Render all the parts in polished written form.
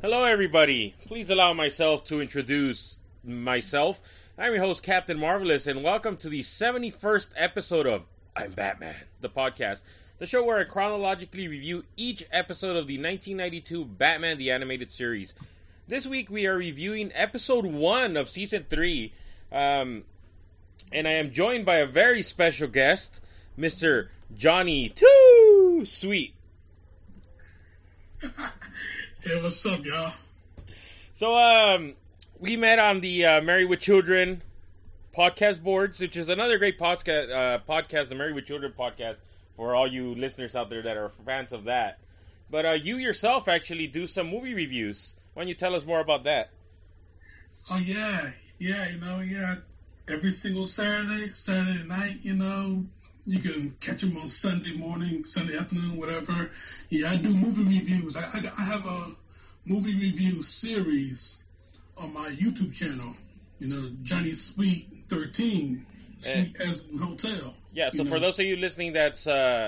Hello, everybody. Please allow myself to introduce myself. I'm your host, Captain Marvelous, and welcome to the 71st episode of I'm Batman, the podcast, the show where I chronologically review each episode of the 1992 Batman the Animated Series. This week we are reviewing episode 1 of season 3, and I am joined by a very special guest, Mr. Johnny Too Sweet. Hey, what's up, y'all? So, we met on the Married with Children podcast boards, which is another great podcast, the Married with Children podcast, for all you listeners out there that are fans of that. But you yourself actually do some movie reviews. Why don't you tell us more about that? Oh, yeah. Every single Saturday night, you can catch them on Sunday morning, Sunday afternoon, whatever. Yeah, I do movie reviews. I have a movie review series on my YouTube channel. Johnny Sweet 13, Sweet as Hotel. Yeah, so for those of you listening, that's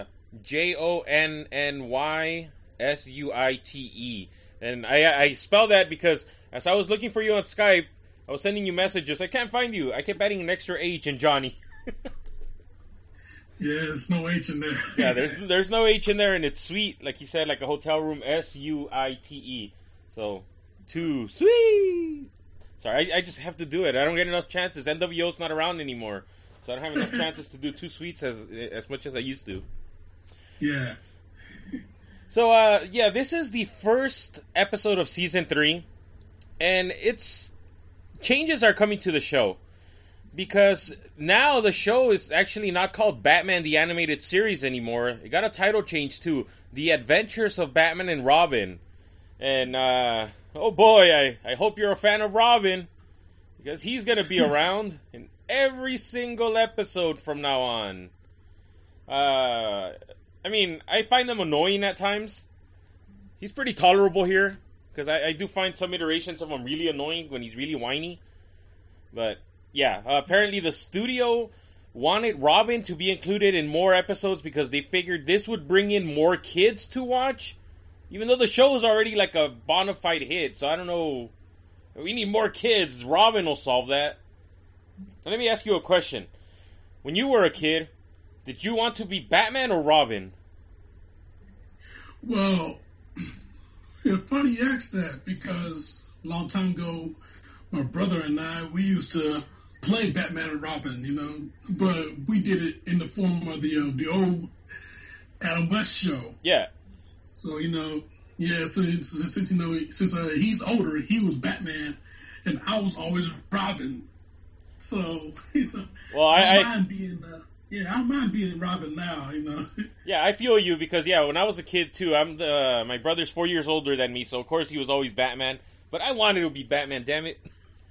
JONNYSUITE. And I spell that because as I was looking for you on Skype, I was sending you messages. I can't find you. I kept adding an extra H in Johnny. Yeah, there's no H in there. Yeah, there's no H in there, and it's sweet, like you said, like a hotel room, SUITE. So, too sweet. Sorry, I just have to do it. I don't get enough chances. NWO's not around anymore, so I don't have enough chances to do Too Sweets as much as I used to. Yeah. So, this is the first episode of season 3, and changes are coming to the show. Because now the show is actually not called Batman the Animated Series anymore. It got a title change to The Adventures of Batman and Robin. And, oh boy, I hope you're a fan of Robin. Because he's going to be around in every single episode from now on. I find him annoying at times. He's pretty tolerable here. Because I do find some iterations of him really annoying when he's really whiny. But yeah, apparently the studio wanted Robin to be included in more episodes because they figured this would bring in more kids to watch. Even though the show is already like a bona fide hit, so I don't know. We need more kids. Robin will solve that. Now, let me ask you a question. When you were a kid, did you want to be Batman or Robin? Well, it's funny you asked that because a long time ago, my brother and I, we used to play Batman and Robin, but we did it in the form of the old Adam West show. Yeah. So, since he's older, he was Batman, and I was always Robin. So, well, I don't mind being Robin now, Yeah, I feel you because, when I was a kid, too, my brother's 4 years older than me, so of course he was always Batman. But I wanted to be Batman, damn it.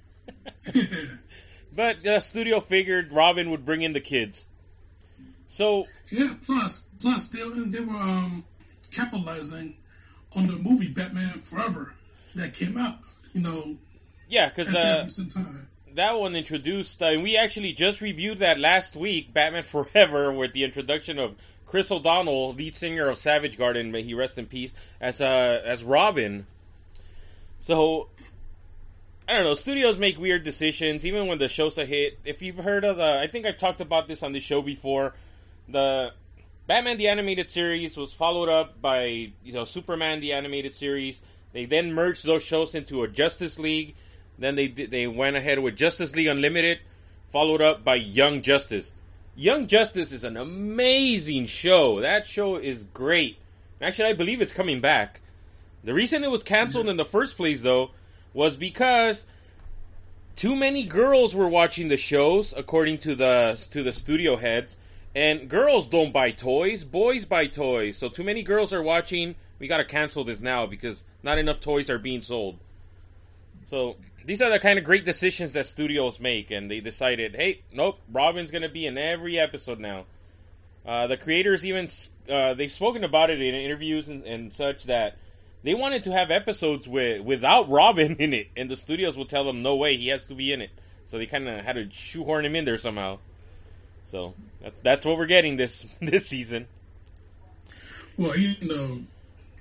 But the studio figured Robin would bring in the kids. So yeah, plus they were capitalizing on the movie Batman Forever that came out, yeah, because that one introduced, and we actually just reviewed that last week, Batman Forever, with the introduction of Chris O'Donnell, lead singer of Savage Garden, may he rest in peace, as Robin. So I don't know, studios make weird decisions, even when the show's a hit. If you've heard of I think I talked about this on the show before, the Batman the Animated Series was followed up by, Superman the Animated Series. They then merged those shows into a Justice League. Then they went ahead with Justice League Unlimited, followed up by Young Justice. Young Justice is an amazing show. That show is great. Actually, I believe it's coming back. The reason it was canceled in the first place, though, was because too many girls were watching the shows, according to the studio heads, and girls don't buy toys, boys buy toys. So too many girls are watching. We gotta cancel this now because not enough toys are being sold. So these are the kind of great decisions that studios make, and they decided, hey, nope, Robin's gonna be in every episode now. The creators even they've spoken about it in interviews and such that they wanted to have episodes without Robin in it, and the studios would tell them, no way, he has to be in it. So they kind of had to shoehorn him in there somehow. So that's what we're getting this season. Well,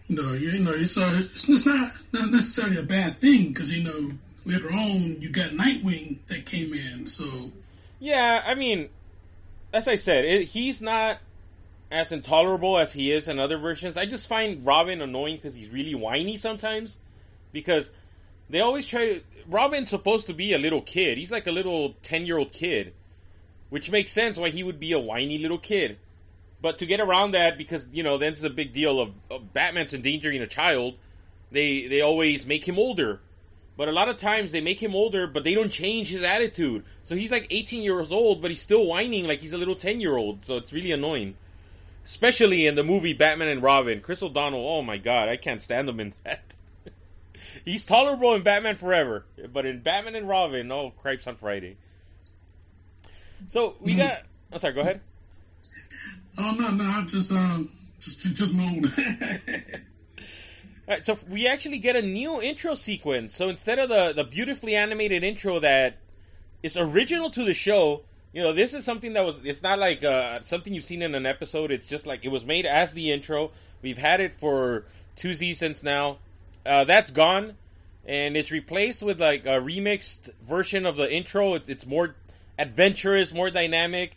It's not necessarily a bad thing because later on you got Nightwing that came in. So yeah, I mean, as I said, he's not as intolerable as he is in other versions. I just find Robin annoying because he's really whiny sometimes. Because they always try to... Robin's supposed to be a little kid. He's like a little 10-year-old kid. Which makes sense why he would be a whiny little kid. But to get around that, because, then it's a big deal of Batman's endangering a child, they always make him older. But a lot of times they make him older, but they don't change his attitude. So he's like 18 years old, but he's still whining like he's a little 10-year-old. So it's really annoying. Especially in the movie Batman and Robin. Chris O'Donnell, oh my god, I can't stand him in that. He's tolerable in Batman Forever. But in Batman and Robin, oh, cripes on Friday. So, we got... Oh, sorry, go ahead. Oh, no, I just moaned. Alright, so we actually get a new intro sequence. So instead of the beautifully animated intro that is original to the show, this is something that it's not like something you've seen in an episode. It's just like it was made as the intro. We've had it for 2 seasons now. That's gone, and it's replaced with like a remixed version of the intro. It's more adventurous, more dynamic.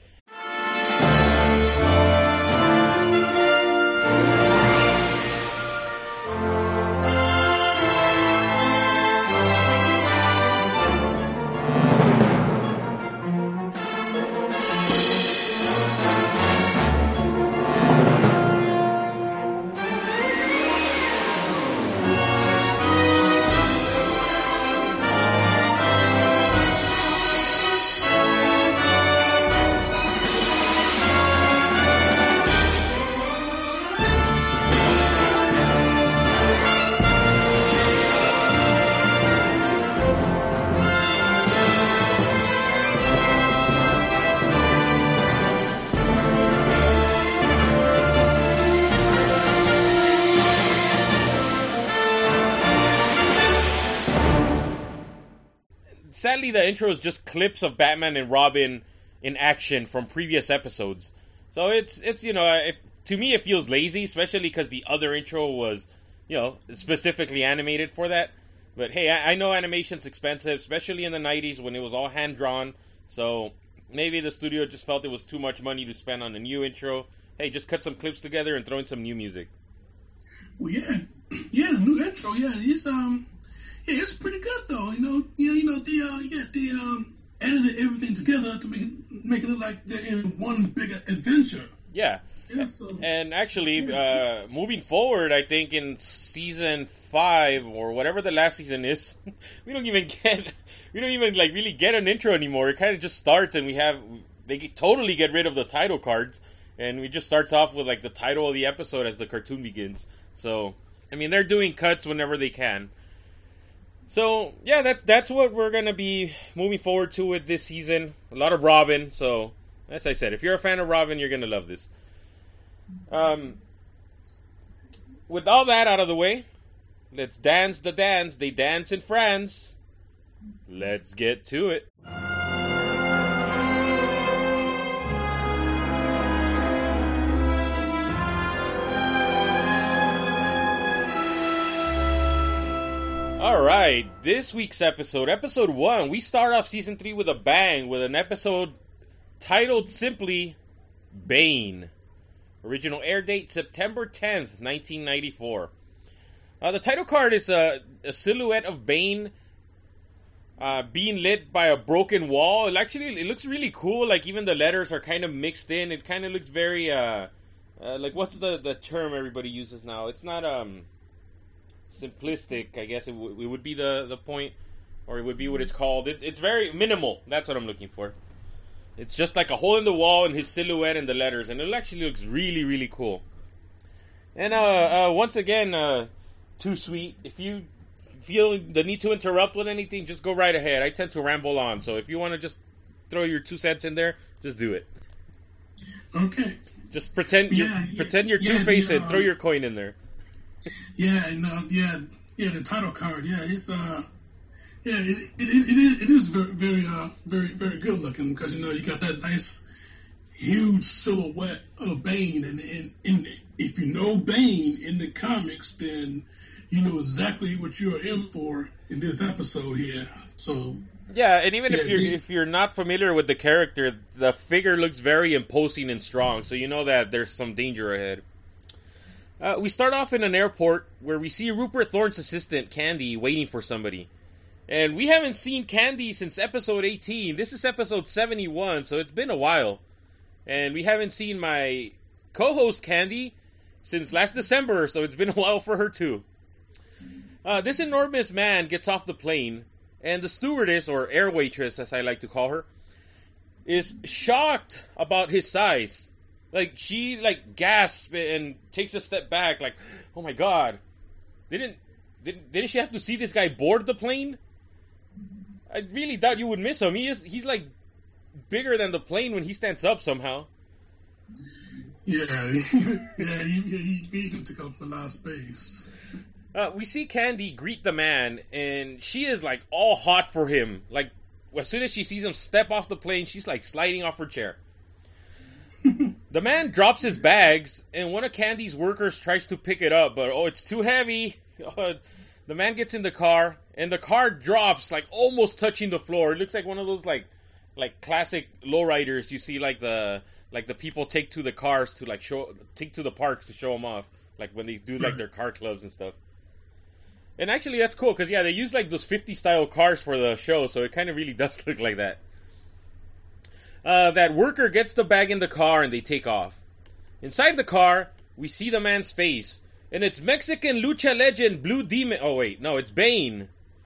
Sadly, the intro is just clips of Batman and Robin in action from previous episodes. So it's to me it feels lazy, especially because the other intro was, specifically animated for that. But hey, I know animation's expensive, especially in the 90s when it was all hand-drawn. So maybe the studio just felt it was too much money to spend on a new intro. Hey, just cut some clips together and throw in some new music. Well, the new intro, it's pretty good though. Edited everything together to make it look like they're in one big adventure. Yeah. And actually, moving forward, I think in season 5 or whatever the last season is, we don't even really get an intro anymore. It kind of just starts, and they totally get rid of the title cards, and it just starts off with like the title of the episode as the cartoon begins. So, I mean, they're doing cuts whenever they can. So, yeah, that's what we're going to be moving forward to with this season. A lot of Robin, so, as I said, if you're a fan of Robin, you're going to love this. With all that out of the way, let's dance the dance. They dance in France. Let's get to it. Alright, this week's episode 1, we start off Season 3 with a bang, with an episode titled simply, Bane. Original air date, September 10th, 1994. The title card is a silhouette of Bane being lit by a broken wall. It looks really cool, like even the letters are kind of mixed in. It kind of looks very, like what's the term everybody uses now? It's not, simplistic, I guess it would be the point, or it would be what it's called. It's very minimal. That's what I'm looking for. It's just like a hole in the wall and his silhouette and the letters, and it actually looks really, really cool. And once again, Too Sweet, if you feel the need to interrupt with anything, just go right ahead. I tend to ramble on, so if you want to just throw your 2 cents in there, just do it. Okay. Just pretend you're Two-Face and throw your coin in there. The title card. It is very, very, very good looking because you got that nice huge silhouette of Bane, and if you know Bane in the comics, then you know exactly what you're in for in this episode here. So yeah, and even if you're not familiar with the character, the figure looks very imposing and strong, so you know that there's some danger ahead. We start off in an airport where we see Rupert Thorne's assistant, Candy, waiting for somebody. And we haven't seen Candy since episode 18. This is episode 71, so it's been a while. And we haven't seen my co-host, Candy, since last December, so it's been a while for her too. This enormous man gets off the plane, and the stewardess, or air waitress as I like to call her, is shocked about his size. Like, she, gasps and takes a step back, like, oh my god. Didn't she have to see this guy board the plane? I really doubt you would miss him. He's bigger than the plane when he stands up somehow. Yeah, he took up a lot of space. We see Candy greet the man, and she is, all hot for him. Like, as soon as she sees him step off the plane, she's, sliding off her chair. The man drops his bags, and one of Candy's workers tries to pick it up, but it's too heavy. The man gets in the car, and the car drops, almost touching the floor. It looks like one of those classic lowriders you see, the people take to the cars to take to the parks to show them off, when they do their car clubs and stuff. And actually, that's cool because they use those 50 style cars for the show, so it kind of really does look like that. That worker gets the bag in the car and they take off. Inside the car, we see the man's face, and it's Mexican lucha legend Blue Demon. Oh wait, no, it's Bane.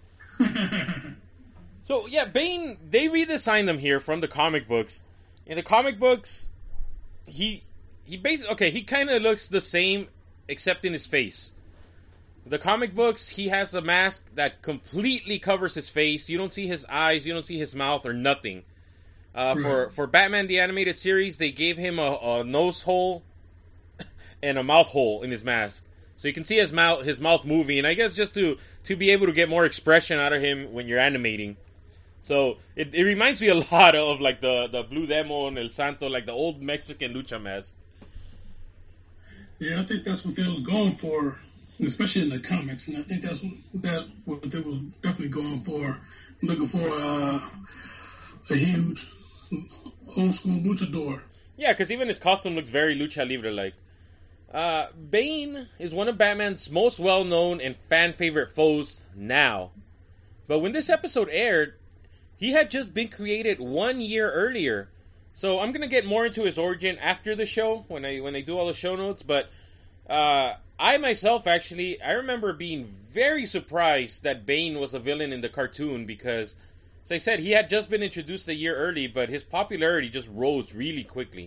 So yeah, Bane. They redesigned them here from the comic books. In the comic books, he basically he kind of looks the same except in his face. The comic books, he has a mask that completely covers his face. You don't see his eyes, you don't see his mouth or nothing. For Batman the Animated Series, they gave him a nose hole and a mouth hole in his mask, so you can see his mouth moving. And I guess just to be able to get more expression out of him when you're animating. So it reminds me a lot of the Blue Demon, El Santo, the old Mexican lucha mask. Yeah, I think that's what they was going for, especially in the comics, and I think that's what they was definitely going for, looking for a huge old school luchador. Yeah, because even his costume looks very lucha libre-like. Bane is one of Batman's most well-known and fan-favorite foes now. But when this episode aired, he had just been created 1 year earlier. So I'm going to get more into his origin after the show, when I do all the show notes. But I myself, actually, I remember being very surprised that Bane was a villain in the cartoon because, as I said, he had just been introduced a year early, but his popularity just rose really quickly.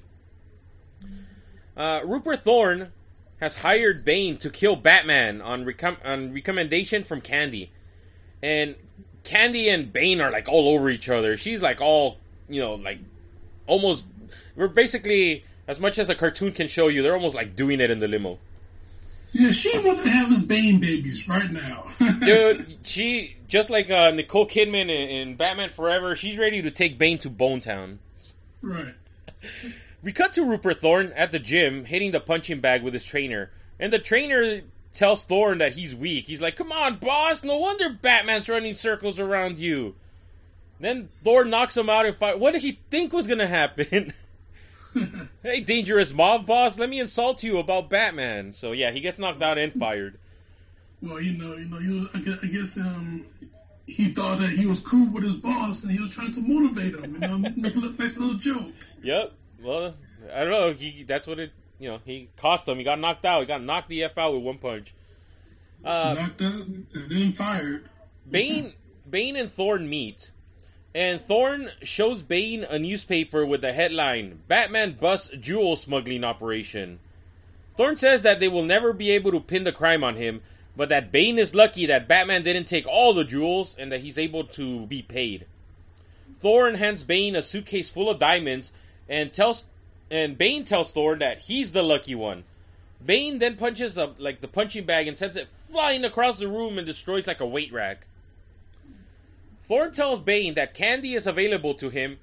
Rupert Thorne has hired Bane to kill Batman on recommendation from Candy. And Candy and Bane are all over each other. She's all, almost, we're basically, as much as a cartoon can show you, they're almost doing it in the limo. Yeah, she wants to have his Bane babies right now. Dude, she, just like Nicole Kidman in Batman Forever, she's ready to take Bane to Bone Town. Right. We cut to Rupert Thorne at the gym, hitting the punching bag with his trainer. And the trainer tells Thorne that he's weak. He's like, come on, boss, no wonder Batman's running circles around you. Then Thorne knocks him out and fight. What did he think was going to happen? Hey, dangerous mob boss, let me insult you about Batman. So yeah, he gets knocked out and fired. Well, I guess he thought that he was cool with his boss, and he was trying to motivate him. Make a nice little joke. Yep. Well, I don't know. That's what it. He cost him. He got knocked out. He got knocked the F out with one punch. Knocked out and then fired. Bane and Thorne meet. And Thorne shows Bane a newspaper with the headline, Batman busts jewel smuggling operation. Thorne says that they will never be able to pin the crime on him, but that Bane is lucky that Batman didn't take all the jewels and that he's able to be paid. Thorne hands Bane a suitcase full of diamonds and Bane tells Thorne that he's the lucky one. Bane then punches the punching bag and sends it flying across the room and destroys a weight rack. Thorne tells Bane that Candy is available to him,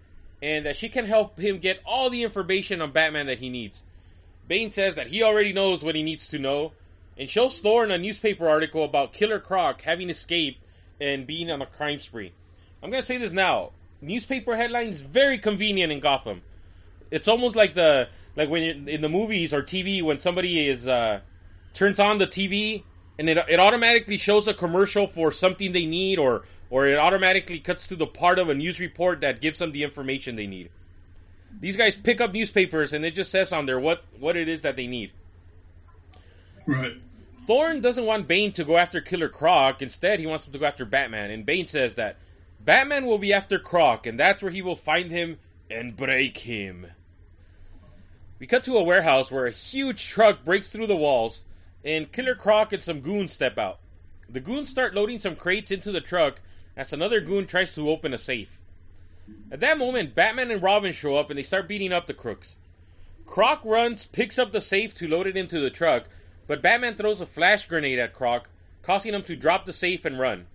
and that she can help him get all the information on Batman that he needs. Bane says that he already knows what he needs to know, and shows Thor in a newspaper article about Killer Croc having escaped and being on a crime spree. I'm going to say this now. Newspaper headlines very convenient in Gotham. It's almost like when you're in the movies or TV when somebody is turns on the TV and it automatically shows a commercial for something they need, or it automatically cuts to the part of a news report that gives them the information they need. These guys pick up newspapers and it just says on there what it is that they need. Right. Thorne doesn't want Bane to go after Killer Croc. Instead, he wants him to go after Batman. And Bane says that Batman will be after Croc, and that's where he will find him and break him. We cut to a warehouse where a huge truck breaks through the walls, and Killer Croc and some goons step out. The goons start loading some crates into the truck as another goon tries to open a safe. At that moment, Batman and Robin show up and they start beating up the crooks. Croc runs, picks up the safe to load it into the truck, but Batman throws a flash grenade at Croc, causing him to drop the safe and run.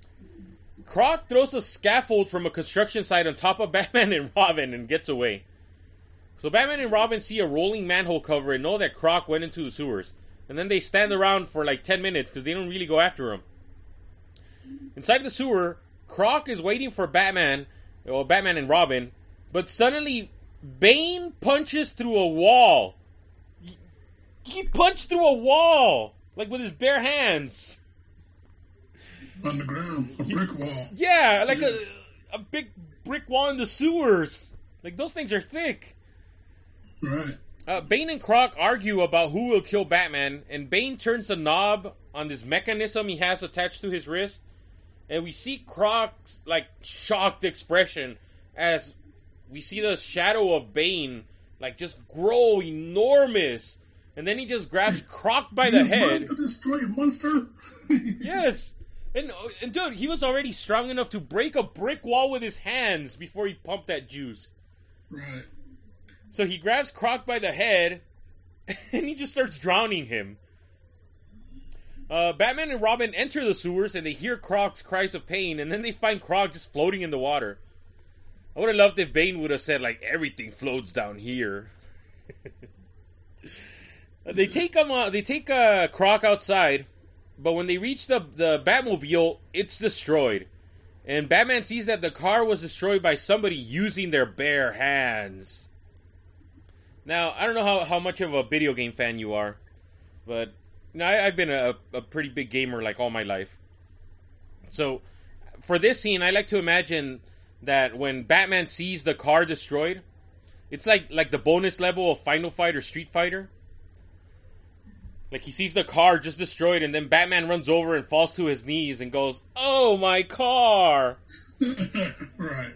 Croc throws a scaffold from a construction site on top of Batman and Robin and gets away. So Batman and Robin see a rolling manhole cover and know that Croc went into the sewers. And then they stand around for like 10 minutes because they don't really go after him. Inside the sewer, Croc is waiting for Batman and Robin, but suddenly Bane punches through a wall. He punched through a wall, like with his bare hands. On the ground, a brick wall. Yeah, like a big brick wall in the sewers. Like, those things are thick. Right. Bane and Croc argue about who will kill Batman, and Bane turns the knob on this mechanism he has attached to his wrist, and we see Croc's, like, shocked expression as we see the shadow of Bane, like, just grow enormous, and then he just grabs Croc by the head. To destroy a monster? Yes! And dude, he was already strong enough to break a brick wall with his hands before he pumped that juice. Right. So he grabs Croc by the head, and he just starts drowning him. Batman and Robin enter the sewers, and they hear Croc's cries of pain, and then they find Croc just floating in the water. I would have loved if Bane would have said, like, everything floats down here. They take Croc outside, but when they reach the Batmobile, it's destroyed. And Batman sees that the car was destroyed by somebody using their bare hands. Now, I don't know how much of a video game fan you are, but you know, I've been a pretty big gamer like all my life. So, for this scene, I like to imagine that when Batman sees the car destroyed, it's like the bonus level of Final Fight or Street Fighter. Like, he sees the car just destroyed, and then Batman runs over and falls to his knees and goes, "Oh, my car!" Right.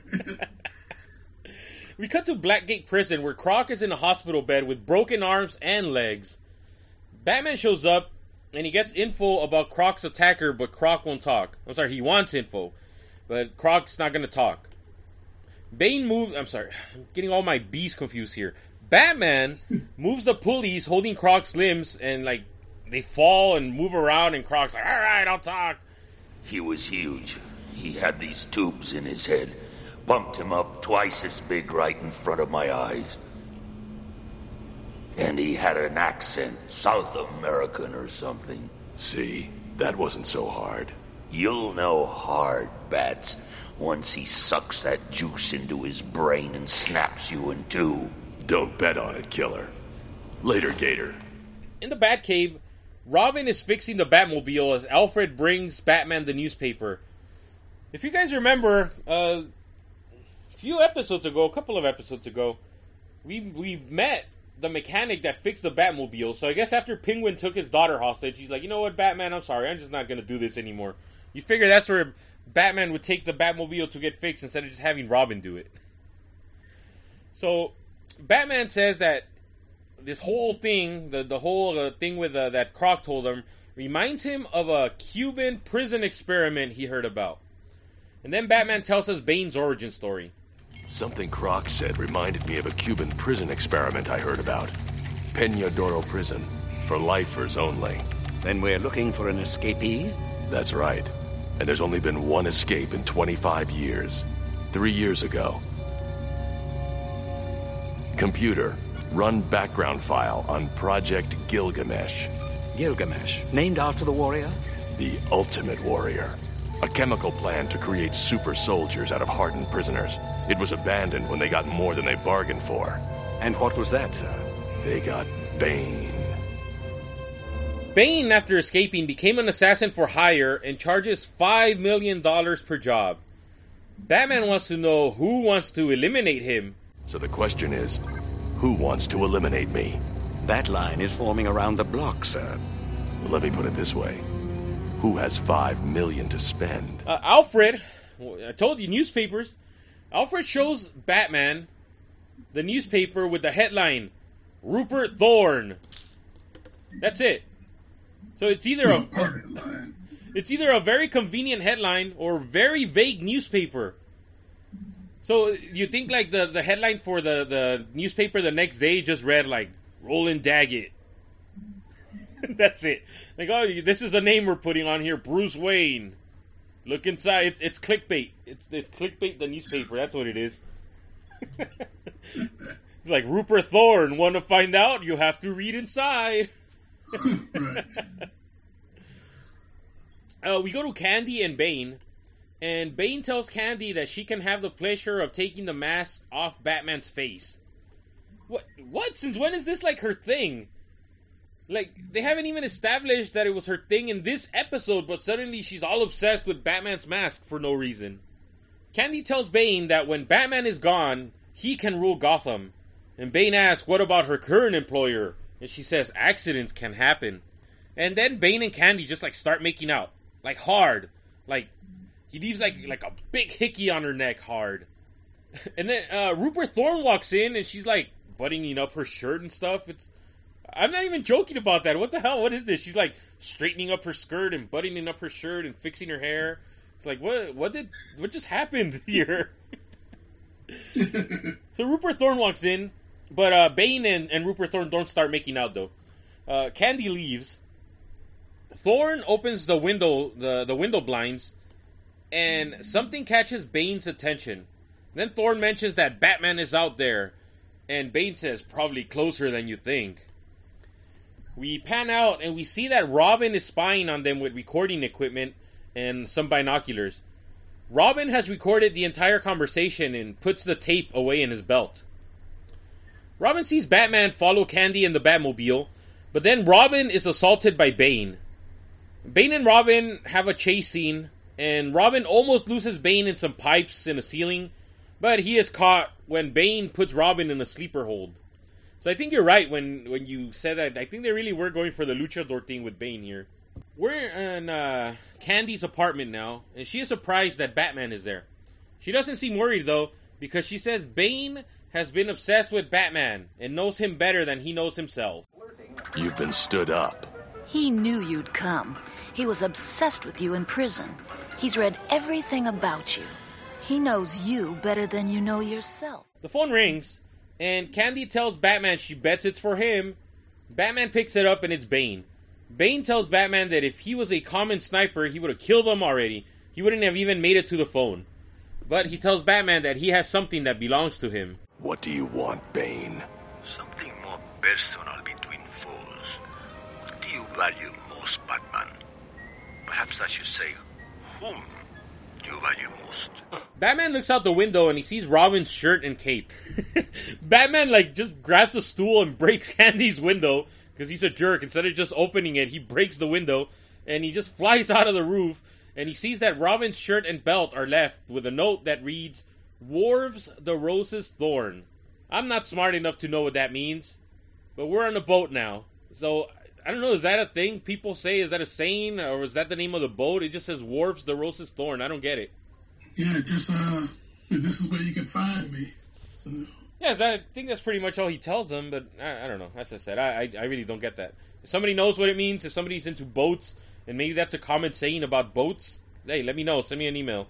We cut to Blackgate Prison, where Croc is in a hospital bed with broken arms and legs. Batman shows up, and he gets info about Croc's attacker, but Croc won't talk. I'm sorry, he wants info, but Croc's not going to talk. Bane moves... I'm sorry, I'm getting all my B's confused here. Batman moves the pulleys holding Croc's limbs, and, like, they fall and move around, and Croc's like, "Alright, I'll talk." He was huge. He had these tubes in his head. Bumped him up twice as big right in front of my eyes. And he had an accent, South American or something. See, that wasn't so hard. You'll know hard, Bats, once he sucks that juice into his brain and snaps you in two. Don't bet on it, Killer. Later, Gator. In the Batcave, Robin is fixing the Batmobile as Alfred brings Batman the newspaper. If you guys remember, a couple of episodes ago, we met the mechanic that fixed the Batmobile. So I guess after Penguin took his daughter hostage, he's like, "You know what, Batman, I'm sorry, I'm just not going to do this anymore." You figure that's where Batman would take the Batmobile to get fixed instead of just having Robin do it. So Batman says that this whole thing, the whole thing with that Croc told him, reminds him of a Cuban prison experiment he heard about. And then Batman tells us Bane's origin story. Something Croc said reminded me of a Cuban prison experiment I heard about. Peñadoro Prison, for lifers only. Then we're looking for an escapee? That's right. And there's only been one escape in 25 years. 3 years ago. Computer, run background file on Project Gilgamesh. Gilgamesh, named after the warrior? The ultimate warrior. A chemical plan to create super soldiers out of hardened prisoners. It was abandoned when they got more than they bargained for. And what was that, sir? They got Bane. Bane, after escaping, became an assassin for hire and charges $5 million per job. Batman wants to know who wants to eliminate him. So the question is, who wants to eliminate me? That line is forming around the block, sir. Let me put it this way. Who has $5 million to spend? Alfred, I told you, newspapers. Alfred shows Batman the newspaper with the headline, Rupert Thorne. That's it. So it's either a very convenient headline or very vague newspaper. So you think like the headline for the newspaper the next day just read like Roland Daggett. That's it. Like, oh, this is a name we're putting on here, Bruce Wayne. Look inside. It's clickbait. It's clickbait the newspaper. That's what it is. It's like Rupert Thorne. Want to find out? You have to read inside. We go to Candy and Bane, and Bane tells Candy that she can have the pleasure of taking the mask off Batman's face. What? Since when is this like her thing? Like, they haven't even established that it was her thing in this episode, but suddenly she's all obsessed with Batman's mask for no reason. Candy tells Bane that when Batman is gone, he can rule Gotham. And Bane asks, what about her current employer? And she says, accidents can happen. And then Bane and Candy just, like, start making out. Like, hard. Like, he leaves, like a big hickey on her neck hard. And then Rupert Thorne walks in, and she's, like, buttoning up her shirt and stuff. I'm not even joking about that. What the hell? What is this? She's, like, straightening up her skirt and buttoning up her shirt and fixing her hair. It's like, what just happened here? So Rupert Thorne walks in, but Bane and Rupert Thorne don't start making out, though. Candy leaves. Thorne opens the window blinds, and something catches Bane's attention. Then Thorne mentions that Batman is out there, and Bane says, probably closer than you think. We pan out, and we see that Robin is spying on them with recording equipment and some binoculars. Robin has recorded the entire conversation and puts the tape away in his belt. Robin sees Batman follow Candy in the Batmobile, but then Robin is assaulted by Bane. Bane and Robin have a chase scene, and Robin almost loses Bane in some pipes in a ceiling, but he is caught when Bane puts Robin in a sleeper hold. So I think you're right when you said that. I think they really were going for the luchador thing with Bane here. We're in Candy's apartment now, and she is surprised that Batman is there. She doesn't seem worried, though, because she says Bane has been obsessed with Batman and knows him better than he knows himself. You've been stood up. He knew you'd come. He was obsessed with you in prison. He's read everything about you. He knows you better than you know yourself. The phone rings, and Candy tells Batman she bets it's for him. Batman picks it up, and it's Bane. Bane tells Batman that if he was a common sniper, he would have killed them already. He wouldn't have even made it to the phone. But he tells Batman that he has something that belongs to him. What do you want, Bane? Something more personal between foes. What do you value most, Batman? Perhaps I should say, whom do you value most? Batman looks out the window and he sees Robin's shirt and cape. Batman, just grabs a stool and breaks Candy's window, because he's a jerk. Instead of just opening it, he breaks the window, and he just flies out of the roof, and he sees that Robin's shirt and belt are left with a note that reads, Dwarves the Roses Thorn. I'm not smart enough to know what that means, but we're on a boat now. So, I don't know, is that a thing people say? Is that a saying, or is that the name of the boat? It just says Dwarves the Roses Thorn. I don't get it. Yeah, just, this is where you can find me. So. Yeah, I think that's pretty much all he tells them, but I don't know. As I said, I really don't get that. If somebody knows what it means, if somebody's into boats, and maybe that's a common saying about boats, hey, let me know. Send me an email.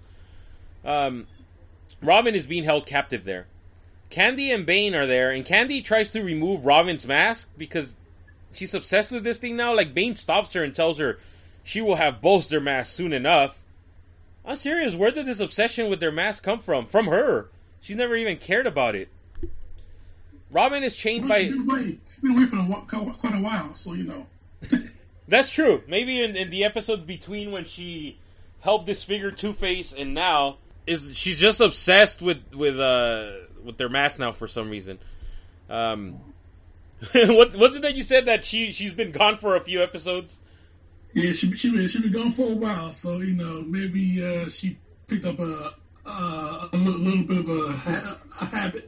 Robin is being held captive there. Candy and Bane are there, and Candy tries to remove Robin's mask because she's obsessed with this thing now. Like, Bane stops her and tells her she will have both their masks soon enough. I'm serious, where did this obsession with their mask come from? From her. She's never even cared about it. Robin is chained by... She's been away for quite a while, so, That's true. Maybe in the episodes between when she helped disfigure Two-Face and now, she's just obsessed with their mask now for some reason. What was it that you said that she's been gone for a few episodes? Yeah, she been gone for a while, so maybe she picked up a little bit of a habit.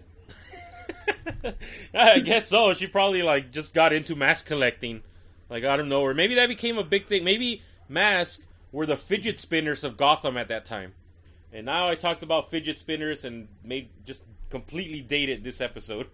I guess so. She probably just got into mask collecting, out of nowhere. Maybe that became a big thing. Maybe masks were the fidget spinners of Gotham at that time. And now I talked about fidget spinners and just completely dated this episode.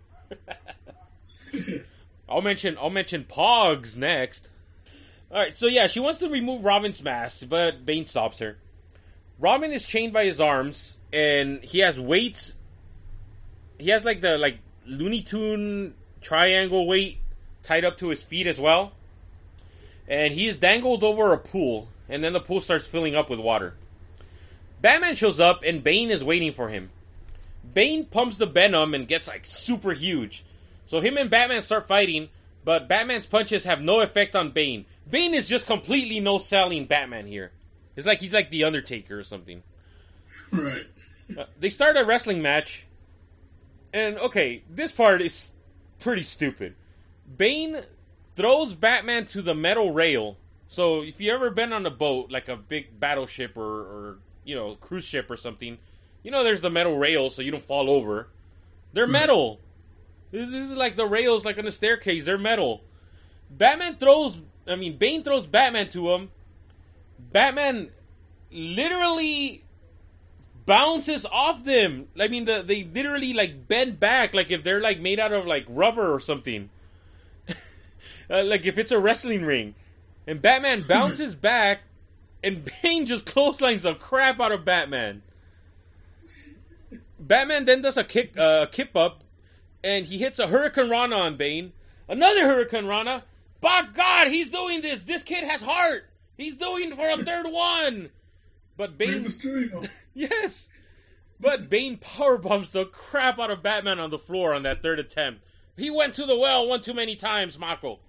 I'll mention Pogs next. Alright, so yeah, she wants to remove Robin's mask, but Bane stops her. Robin is chained by his arms, and he has weights. He has the Looney Tune triangle weight tied up to his feet as well. And he is dangled over a pool, and then the pool starts filling up with water. Batman shows up, and Bane is waiting for him. Bane pumps the venom and gets super huge. So him and Batman start fighting, but Batman's punches have no effect on Bane. Bane is just completely no-selling Batman here. It's like he's like the Undertaker or something. Right. They start a wrestling match, and okay, this part is pretty stupid. Bane throws Batman to the metal rail. So if you ever been on a boat, like a big battleship or cruise ship or something, there's the metal rail so you don't fall over. They're metal. This is like the rails, on a staircase. They're metal. Bane throws Batman to him. Batman literally bounces off them. They literally bend back if they're made out of rubber or something. If it's a wrestling ring. And Batman bounces back, and Bane just clotheslines the crap out of Batman. Batman then does a kip up, and he hits a Hurricane Rana on Bane. Another Hurricane Rana. By God, he's doing this. This kid has heart. He's doing for a third one. But Bane... Yes. But Bane powerbombs the crap out of Batman on the floor on that third attempt. He went to the well one too many times, Mako.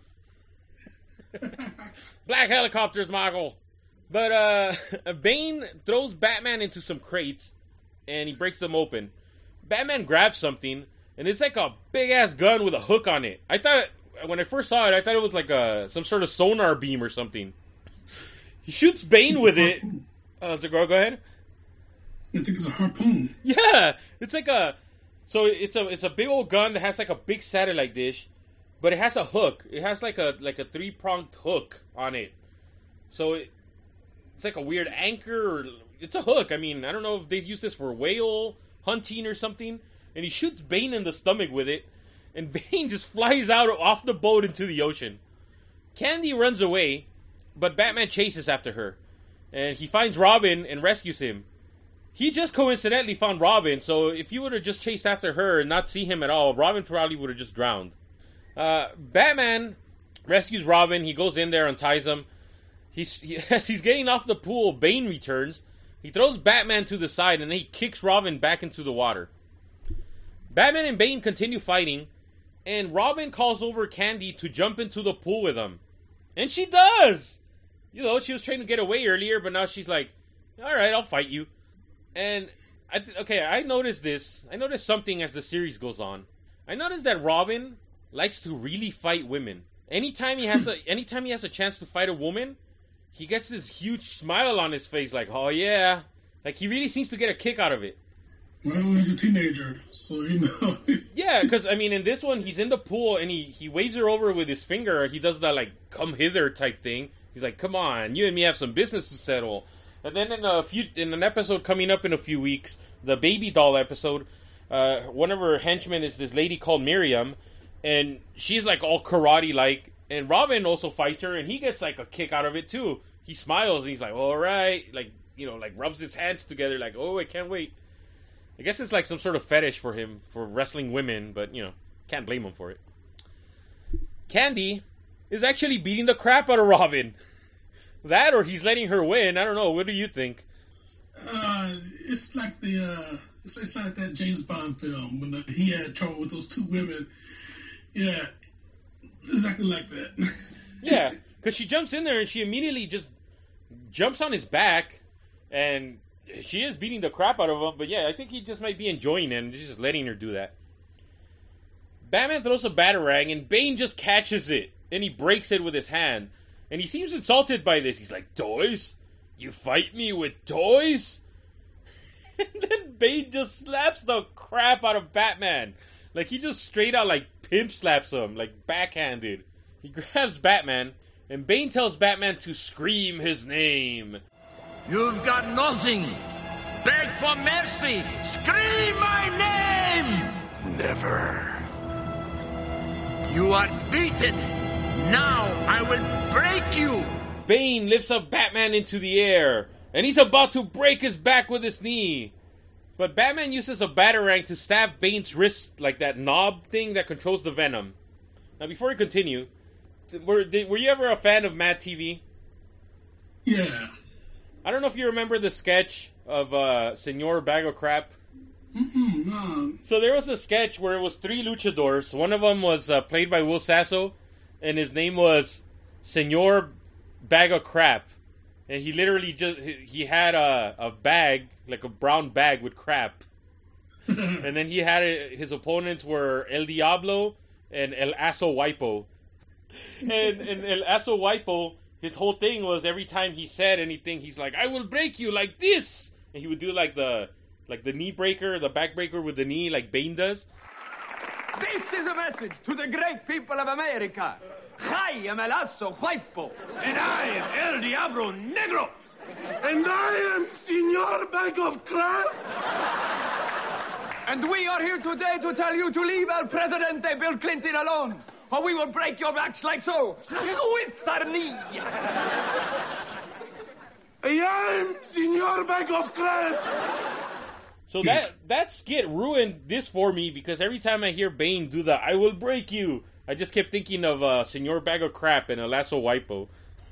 Black helicopters, Mako. But Bane throws Batman into some crates, and he breaks them open. Batman grabs something, and it's like a big-ass gun with a hook on it. When I first saw it, I thought it was some sort of sonar beam or something. He shoots Bane with it. Go ahead. I think it's a harpoon. Yeah, it's it's a big old gun that has a big satellite dish, but it has a hook. It has a 3-pronged hook on it. So it's like a weird anchor, or it's a hook. I don't know if they've used this for whale hunting or something. And he shoots Bane in the stomach with it, and Bane just flies out off the boat into the ocean. Candy runs away, but Batman chases after her, and he finds Robin and rescues him. He just coincidentally found Robin, so if he would have just chased after her and not see him at all, Robin probably would have just drowned. Batman rescues Robin. He goes in there, unties him. As he's getting off the pool, Bane returns. He throws Batman to the side, and then he kicks Robin back into the water. Batman and Bane continue fighting, and Robin calls over Candy to jump into the pool with him. And she does! She was trying to get away earlier, but now she's like, alright, I'll fight you. And, I noticed this. I noticed something as the series goes on. I noticed that Robin likes to really fight women. Anytime he has a chance to fight a woman, he gets this huge smile on his face, oh yeah. He really seems to get a kick out of it. Well, he's a teenager, so Yeah, because, in this one, he's in the pool, and he waves her over with his finger. He does that, come hither type thing. He's like, come on, you and me have some business to settle. And then in an episode coming up in a few weeks, the baby doll episode, one of her henchmen is this lady called Miriam, and she's, all karate-like, and Robin also fights her, and he gets, a kick out of it, too. He smiles, and he's like, all right, rubs his hands together, oh, I can't wait. I guess it's some sort of fetish for him, for wrestling women, but, can't blame him for it. Candy is actually beating the crap out of Robin. That, or he's letting her win. I don't know. What do you think? It's like the It's like that James Bond film when he had trouble with those two women. Yeah, exactly like that. Yeah, because she jumps in there and she immediately just jumps on his back, and she is beating the crap out of him. But yeah, I think he just might be enjoying it and just letting her do that. Batman throws a Batarang, and Bane just catches it, and he breaks it with his hand. And he seems insulted by this. He's like, toys? You fight me with toys? And then Bane just slaps the crap out of Batman. Like, he just straight out, like, pimp slaps him, like, backhanded. He grabs Batman, and Bane tells Batman to scream his name. You've got nothing. Beg for mercy. Scream my name! Never. You are beaten. Now I will break you. Bane lifts up Batman into the air, and he's about to break his back with his knee. But Batman uses a Batarang to stab Bane's wrist, like that knob thing that controls the venom. Now, before we continue, were you ever a fan of Mad TV? Yeah. I don't know if you remember the sketch of Senor Bag of Crap. No. So there was a sketch where it was 3 luchadors. One of them was played by Will Sasso, and his name was Senor Bag of Crap. And he literally he had a bag, like a brown bag with crap. And then he had his opponents were El Diablo and El Aso Waipo. And El Aso Waipo, his whole thing was every time he said anything, he's like, I will break you like this. And he would do like the knee breaker, the back breaker with the knee, like Bane does. This is a message to the great people of America. I am El Aso Huaypo. And I am El Diablo Negro. And I am Senor Bag of Crap. And we are here today to tell you to leave El Presidente Bill Clinton alone, or we will break your backs like so, with our knee. I am Senor Bag of Crap. So that skit ruined this for me, because every time I hear Bane do the I will break you, I just kept thinking of Senor Bag of Crap and El Aso Waipo.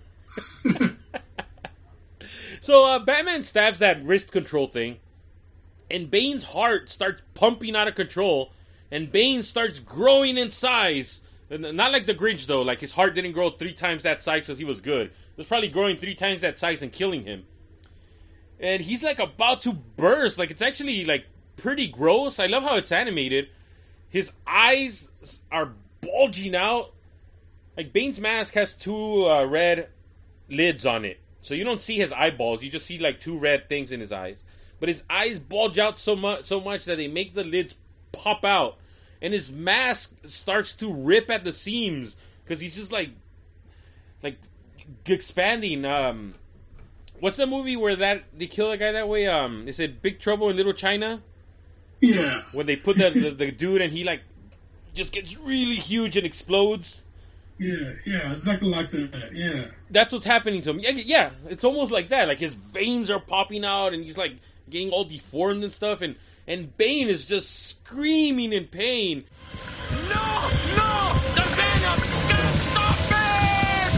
So Batman stabs that wrist control thing, and Bane's heart starts pumping out of control, and Bane starts growing in size. Not like the Grinch, though. Like, his heart didn't grow 3 times that size because he was good. It was probably growing 3 times that size and killing him. And he's, like, about to burst. Like, it's actually, like, pretty gross. I love how it's animated. His eyes are bulging out. Like, Bane's mask has 2 red lids on it. So you don't see his eyeballs. You just see, like, 2 red things in his eyes. But his eyes bulge out so much that they make the lids pop out. And his mask starts to rip at the seams. Because he's just, like expanding. What's the movie where they kill a guy that way? Is it Big Trouble in Little China? Yeah. When they put the dude and he, like, just gets really huge and explodes. Yeah, exactly like that, yeah. That's what's happening to him. Yeah, it's almost like that. Like, his veins are popping out and he's, like, getting all deformed and stuff. And Bane is just screaming in pain. No! The Venom! Gotta stop it!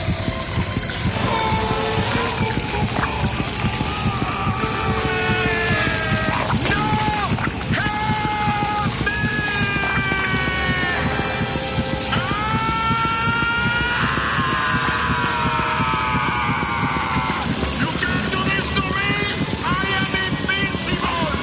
No! Help me! You can't do this to me! I am invincible!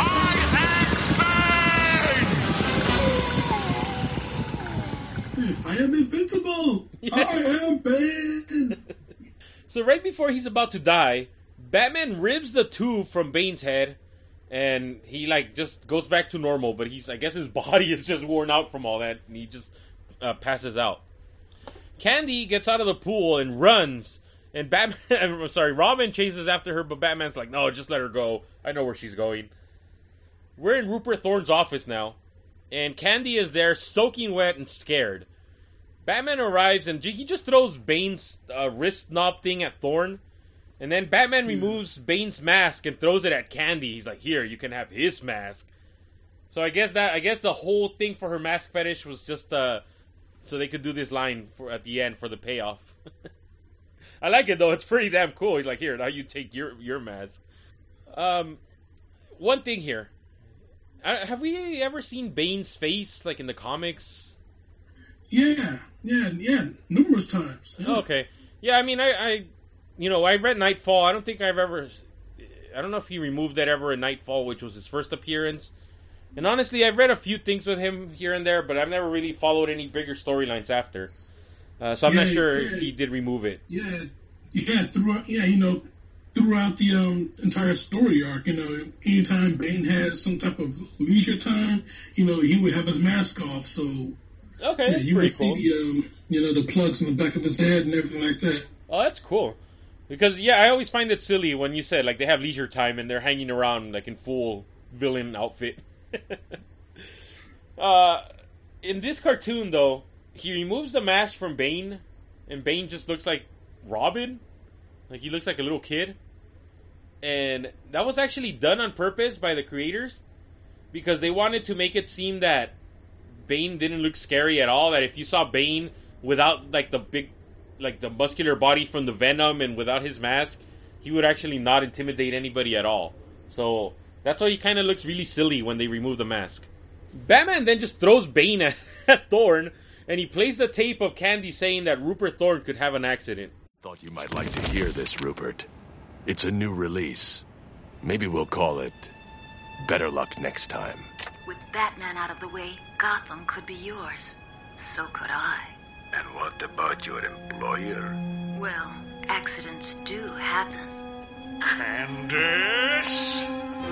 I am invincible! Yeah. I am Bane! So right before he's about to die, Batman ribs the tube from Bane's head, and he, like, just goes back to normal, but I guess his body is just worn out from all that, and he just passes out. Candy gets out of the pool and runs, and Robin chases after her, but Batman's like, no, just let her go. I know where she's going. We're in Rupert Thorne's office now, and Candy is there soaking wet and scared. Batman arrives, and he just throws Bane's wrist knob thing at Thorne, and then Batman removes Bane's mask and throws it at Candy. He's like, here, you can have his mask. So I guess the whole thing for her mask fetish was just so they could do this line at the end for the payoff. I like it, though. It's pretty damn cool. He's like, here, now you take your mask. One thing here. Have we ever seen Bane's face, like, in the comics? Yeah, numerous times. Yeah. Oh, okay. Yeah, I mean, I read Nightfall. I don't think I've ever... I don't know if he removed that ever in Nightfall, which was his first appearance. And honestly, I've read a few things with him here and there, but I've never really followed any bigger storylines after. So I'm not sure if he did remove it. Throughout the entire story arc, anytime Bane has some type of leisure time, he would have his mask off. So, okay, that's you would cool. see the plugs in the back of his head and everything like that. Oh, that's cool. Because, I always find it silly when you said, like, they have leisure time and they're hanging around, like, in full villain outfit. In this cartoon, though, he removes the mask from Bane, and Bane just looks like Robin. Like, he looks like a little kid. And that was actually done on purpose by the creators, because they wanted to make it seem that Bane didn't look scary at all. That if you saw Bane without, like, the muscular body from the Venom and without his mask, he would actually not intimidate anybody at all. So that's why he kind of looks really silly when they remove the mask. Batman then just throws Bane at Thorne, and he plays the tape of Candy saying that Rupert Thorne could have an accident. Thought you might like to hear this, Rupert. It's a new release. Maybe we'll call it Better Luck Next Time. With Batman out of the way, Gotham could be yours. So could I. And what about your employer? Well, accidents do happen. Candace?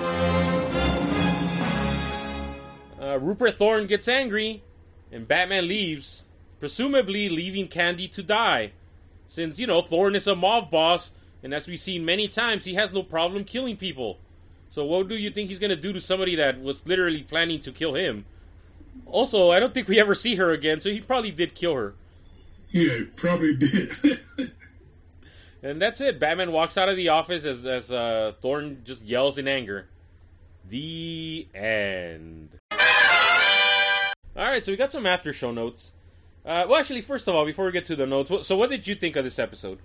Rupert Thorne gets angry, and Batman leaves, presumably leaving Candy to die. Since, Thorne is a mob boss, and as we've seen many times, he has no problem killing people. So what do you think he's going to do to somebody that was literally planning to kill him? Also, I don't think we ever see her again, so he probably did kill her. Yeah, he probably did. And that's it. Batman walks out of the office as Thorne just yells in anger. The end. Alright, so we got some after show notes. Well, actually, first of all, before we get to the notes, so what did you think of this episode?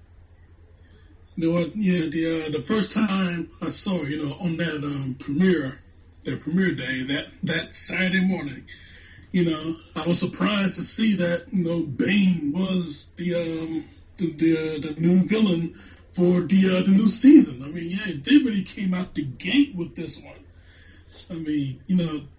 The first time I saw, on that premiere day, that Saturday morning, I was surprised to see that, Bane was the new villain for the new season. I mean, they really came out the gate with this one. I mean, you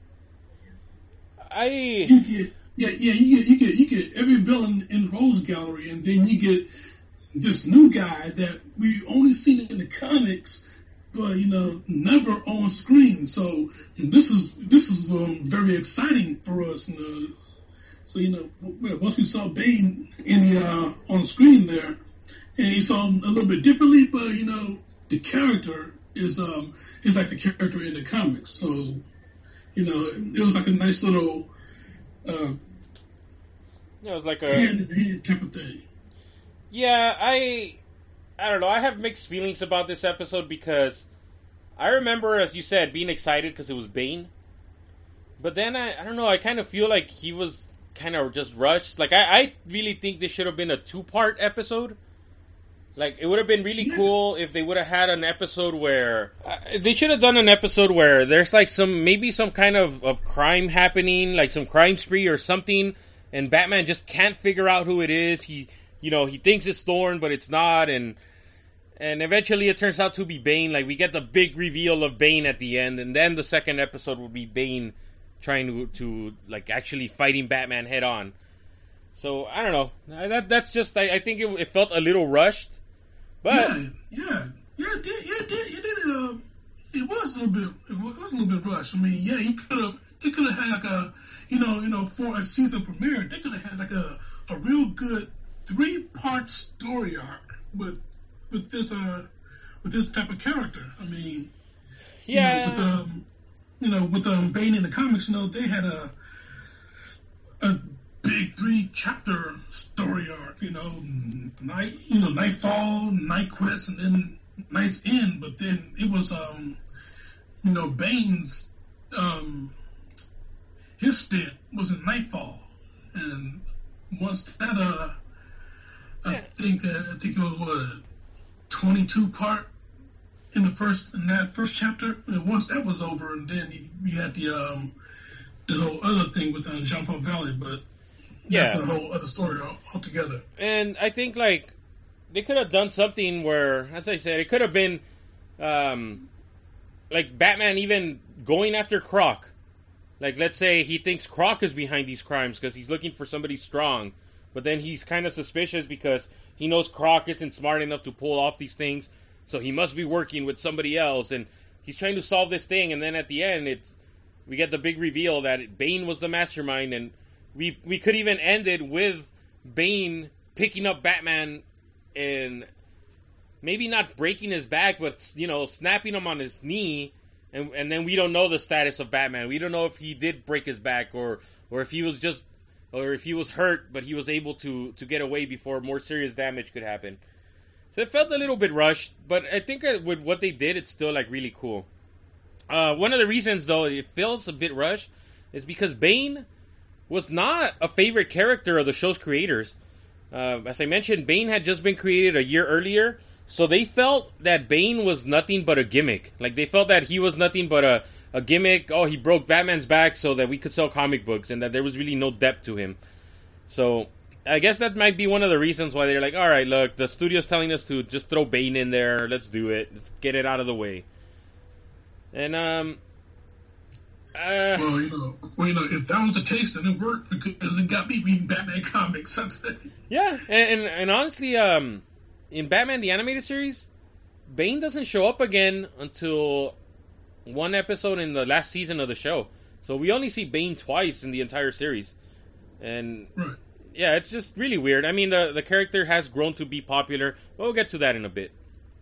get every villain in Rose Gallery, and then you get this new guy that we only seen in the comics, but never on screen. So this is very exciting for us. So once we saw Bane in the on screen there, and you saw him a little bit differently, but the character is like the character in the comics. So it was like a nice little it was like a hand type of thing. Yeah, I don't know. I have mixed feelings about this episode because I remember, as you said, being excited because it was Bane. But then I don't know. I kind of feel like he was kind of just rushed. Like I really think this should have been a 2-part episode. Like it would have been really cool if they would have had an episode where they should have done an episode where there's like some kind of crime happening, like some crime spree or something, and Batman just can't figure out who it is. He thinks it's Thorne, but it's not, and eventually it turns out to be Bane. Like, we get the big reveal of Bane at the end, and then the second episode would be Bane trying to like, actually fighting Batman head on. So, I don't know. That's just, I think it felt a little rushed, but... It was a little bit rushed. I mean, he could have had like a, for a season premiere, they could have had like a real good 3-part story arc with this type of character. I mean, with Bane in the comics, they had a big 3-chapter story arc. Nightfall, Night Quest, and then Night's End. But then it was Bane's his stint was in Nightfall, and once that I think it was 22-part in that first chapter. And once that was over, and then you had the whole other thing with Jean-Paul Valley, but that's a whole other story altogether. And I think like they could have done something where, as I said, it could have been like Batman even going after Croc. Like, let's say he thinks Croc is behind these crimes because he's looking for somebody strong, but then he's kind of suspicious because he knows Croc isn't smart enough to pull off these things, so he must be working with somebody else, and he's trying to solve this thing, and then at the end, we get the big reveal that Bane was the mastermind, and we could even end it with Bane picking up Batman and maybe not breaking his back, but, snapping him on his knee, and then we don't know the status of Batman. We don't know if he did break his back or if he was hurt, but he was able to get away before more serious damage could happen. So it felt a little bit rushed, but I think with what they did, it's still like really cool. One of the reasons, though, it feels a bit rushed is because Bane was not a favorite character of the show's creators. As I mentioned, Bane had just been created a year earlier, so they felt that Bane was nothing but a gimmick. Like, they felt that he was nothing but a gimmick. Oh, he broke Batman's back so that we could sell comic books, and that there was really no depth to him. So I guess that might be one of the reasons why they're like, all right, look, the studio's telling us to just throw Bane in there. Let's do it. Let's get it out of the way. And, well, if that was the case, then it worked because it got me reading Batman comics. Yeah, and honestly, in Batman the Animated Series, Bane doesn't show up again until one episode in the last season of the show. So we only see Bane twice in the entire series. And yeah, it's just really weird. I mean, the character has grown to be popular, but we'll get to that in a bit.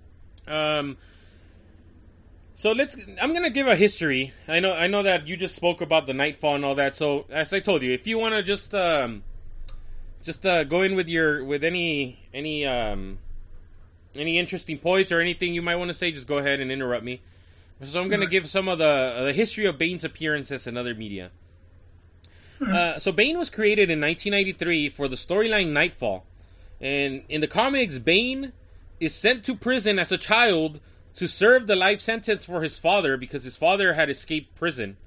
So I'm going to give a history. I know that you just spoke about the Nightfall and all that. So as I told you, if you want to just go in with any interesting points or anything you might want to say, just go ahead and interrupt me. So I'm going to give some of the history of Bane's appearances in other media. So Bane was created in 1993 for the storyline Nightfall. And in the comics, Bane is sent to prison as a child to serve the life sentence for his father because his father had escaped prison.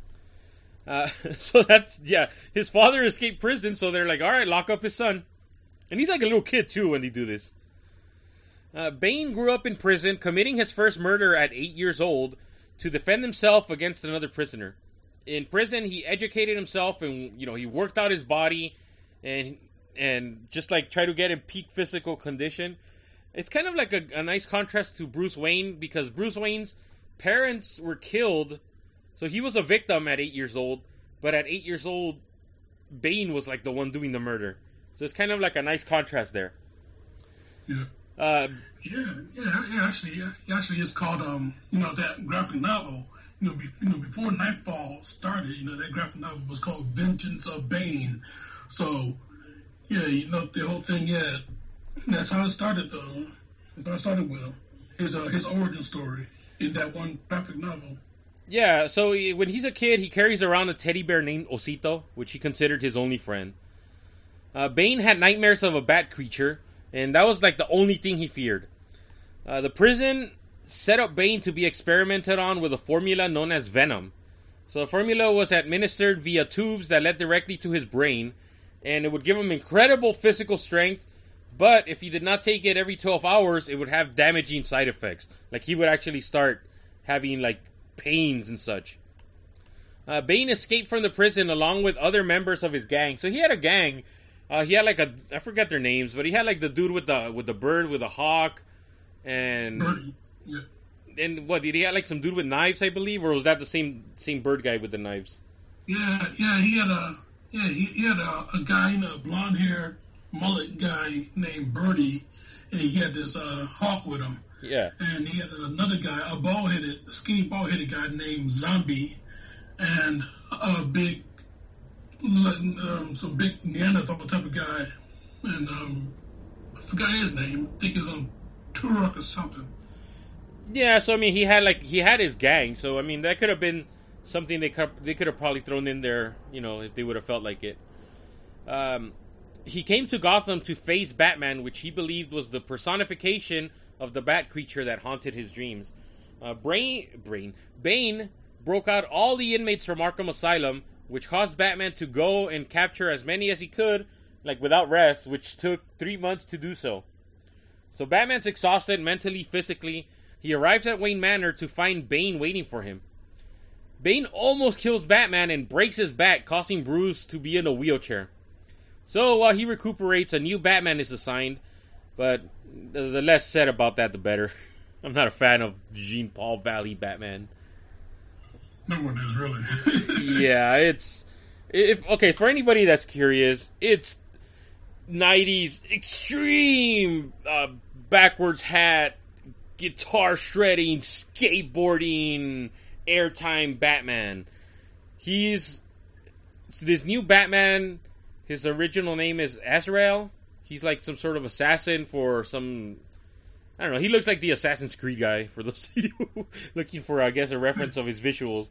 So his father escaped prison, so they're like, all right, lock up his son. And he's like a little kid too when they do this. Bane grew up in prison, committing his first murder at 8 years old to defend himself against another prisoner. In prison, he educated himself and, he worked out his body and just like try to get in peak physical condition. It's kind of like a nice contrast to Bruce Wayne because Bruce Wayne's parents were killed. So he was a victim at 8 years old. But at 8 years old, Bane was like the one doing the murder. So it's kind of like a nice contrast there. Yeah. Actually, it's called that graphic novel. Before Nightfall started, that graphic novel was called Vengeance of Bane. So the whole thing, that's how it started though. That's how it started with him. His origin story in that one graphic novel. Yeah, so when he's a kid, he carries around a teddy bear named Osito, which he considered his only friend. Bane had nightmares of a bat creature, and that was like the only thing he feared. The prison set up Bane to be experimented on with a formula known as Venom. So the formula was administered via tubes that led directly to his brain, and it would give him incredible physical strength, but if he did not take it every 12 hours, it would have damaging side effects. Like, he would actually start having, like, pains and such. Bane escaped from the prison along with other members of his gang. So he had a gang. He had, like, I forget their names, but he had, like, the dude with the bird, with the hawk, and... Birdie. Yeah. And what, did he have, like, some dude with knives, I believe? Or was that the same bird guy with the knives? Yeah, he had a guy, a blonde-haired mullet guy named Birdie, and he had this hawk with him. Yeah. And he had another guy, skinny bald-headed guy named Zombie, and a big, some big Neanderthal type of guy, and I forgot his name. I think he was on Turok or something. Yeah, so I mean, he had his gang. So I mean, that could have been something they could have probably thrown in there, if they would have felt like it. He came to Gotham to face Batman, which he believed was the personification of the bat creature that haunted his dreams. Bane broke out all the inmates from Arkham Asylum, which caused Batman to go and capture as many as he could, like without rest, which took 3 months to do so. So Batman's exhausted mentally, physically. He arrives at Wayne Manor to find Bane waiting for him. Bane almost kills Batman and breaks his back, causing Bruce to be in a wheelchair. So while he recuperates, a new Batman is assigned, but the less said about that, the better. I'm not a fan of Jean-Paul Valley Batman. No one is really. Yeah, okay, for anybody that's curious, it's 90s extreme backwards hat, guitar shredding, skateboarding, airtime Batman. He's this new Batman. His original name is Azrael. He's like some sort of assassin for some, I don't know. He looks like the Assassin's Creed guy, for those of you looking for, I guess, a reference of his visuals.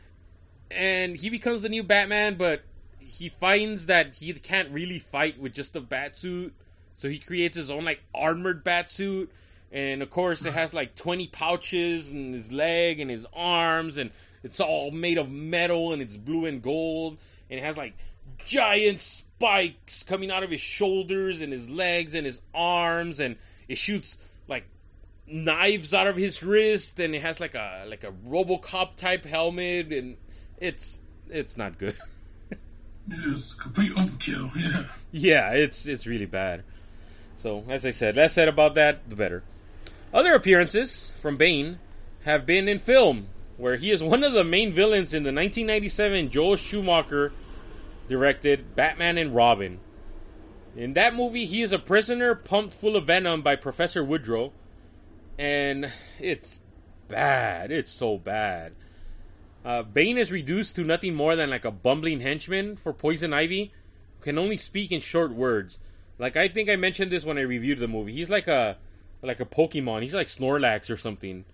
And he becomes the new Batman, but he finds that he can't really fight with just a bat suit. So he creates his own, like, armored bat suit. And, of course, it has, like, 20 pouches in his leg and his arms. And it's all made of metal, and it's blue and gold. And it has, like, giant spikes coming out of his shoulders and his legs and his arms. And it shoots, like, knives out of his wrist. And it has, like a RoboCop-type helmet. And it's not good. It's complete overkill, yeah. Yeah, it's really bad. So, as I said, less said about that, the better. Other appearances from Bane have been in film, where he is one of the main villains in the 1997 Joel Schumacher directed Batman and Robin. In that movie, he is a prisoner pumped full of venom by Professor Woodrow, and it's bad. It's so bad. Bane is reduced to nothing more than like a bumbling henchman for Poison Ivy, who can only speak in short words. Like, I think I mentioned this when I reviewed the movie. He's like a Pokemon. He's like Snorlax or something.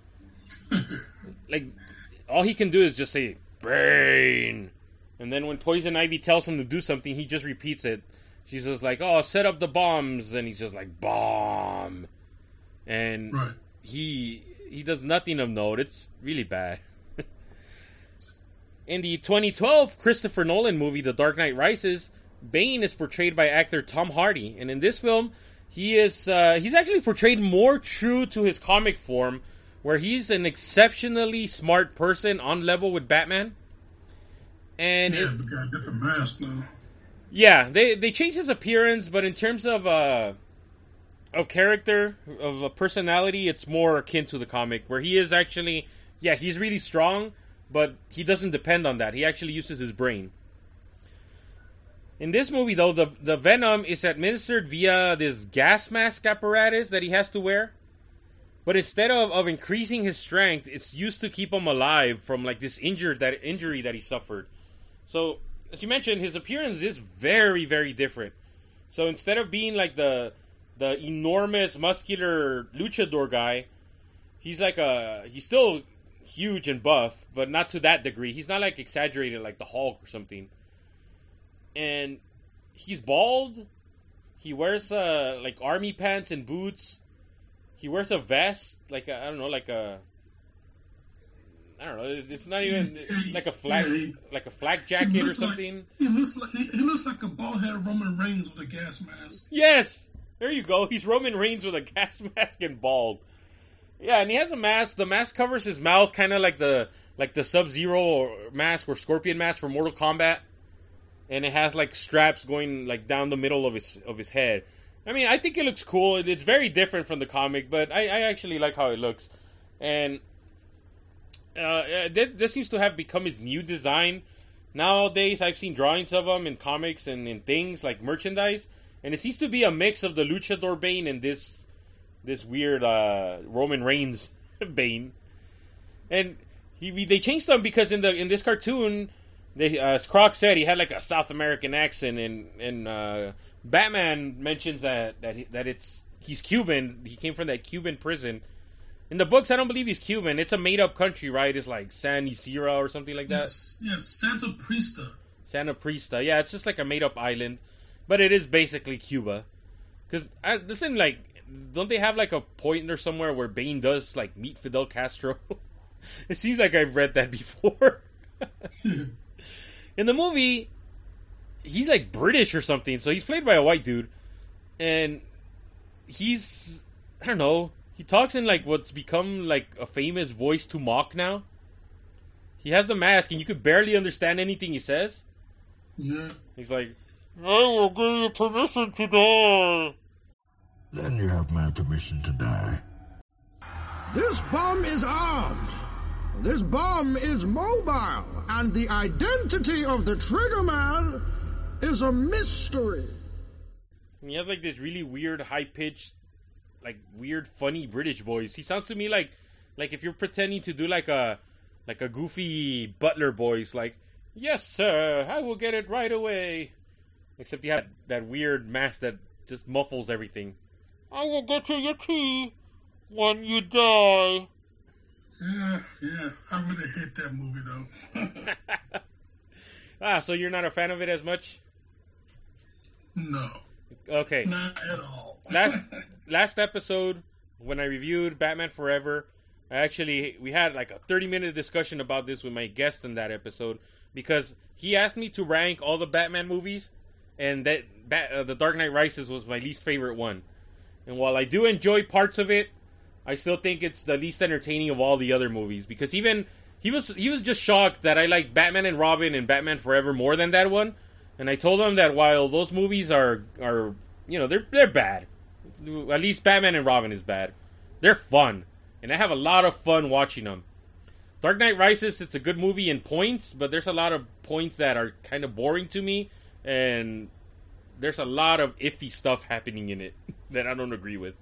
Like, all he can do is just say, Bane. And then when Poison Ivy tells him to do something, he just repeats it. She's just like, oh, set up the bombs. And he's just like, bomb. And right. He does nothing of note. It's really bad. In the 2012 Christopher Nolan movie, The Dark Knight Rises, Bane is portrayed by actor Tom Hardy. And in this film, he's actually portrayed more true to his comic form, where he's an exceptionally smart person on level with Batman. And yeah, but got a different mask now. Yeah, they changed his appearance, but in terms of character, of personality, it's more akin to the comic, where he is actually, yeah, he's really strong, but he doesn't depend on that. He actually uses his brain. In this movie, though, the venom is administered via this gas mask apparatus that he has to wear. But instead of increasing his strength, it's used to keep him alive from like this injury that he suffered. So, as you mentioned, his appearance is very, very different. So instead of being like the enormous muscular luchador guy, he's still huge and buff, but not to that degree. He's not like exaggerated like the Hulk or something. And he's bald. He wears like army pants and boots. He wears a vest, like I don't know. It's not even like a flak jacket or something. He looks like a bald-headed Roman Reigns with a gas mask. Yes, there you go. He's Roman Reigns with a gas mask and bald. Yeah, and he has a mask. The mask covers his mouth, kind of like the Sub-Zero mask or Scorpion mask from Mortal Kombat. And it has like straps going like down the middle of his head. I mean, I think it looks cool. It's very different from the comic, but I actually like how it looks. And this seems to have become his new design. Nowadays, I've seen drawings of him in comics and in things like merchandise, and it seems to be a mix of the Luchador Bane and this weird Roman Reigns Bane. And they changed him because in this cartoon, as Croc said, he had like a South American accent, and Batman mentions that he's Cuban. He came from that Cuban prison. In the books, I don't believe he's Cuban. It's a made-up country, right? It's like San Isidro or something like that. Yes, Santa Prista. Santa Prista. Yeah, it's just like a made-up island, but it is basically Cuba. Because listen, like don't they have like a point or somewhere where Bane does like meet Fidel Castro? It seems like I've read that before. In the movie, he's like British or something, so he's played by a white dude, and he's, I don't know, he talks in like what's become like a famous voice to mock now. He has the mask, and you could barely understand anything he says. Yeah. He's like, I will give you permission to die. Then you have my permission to die. This bomb is armed. This bomb is mobile. And the identity of the triggerman is a mystery. And he has like this really weird, high-pitched, like weird, funny British voice. He sounds to me like if you're pretending to do like a goofy butler voice, like, yes, sir, I will get it right away. Except you have that weird mask that just muffles everything. I will get you your tea when you die. Yeah, I really hate that movie, though. So you're not a fan of it as much? No. Okay. Not at all. last episode, when I reviewed Batman Forever, we had like a 30-minute discussion about this with my guest in that episode, because he asked me to rank all the Batman movies, and that The Dark Knight Rises was my least favorite one. And while I do enjoy parts of it, I still think it's the least entertaining of all the other movies, because even he was just shocked that I like Batman and Robin and Batman Forever more than that one. And I told him that while those movies are they're bad, at least Batman and Robin is bad, they're fun, and I have a lot of fun watching them. Dark Knight Rises, it's a good movie in points, but there's a lot of points that are kind of boring to me, and there's a lot of iffy stuff happening in it that I don't agree with.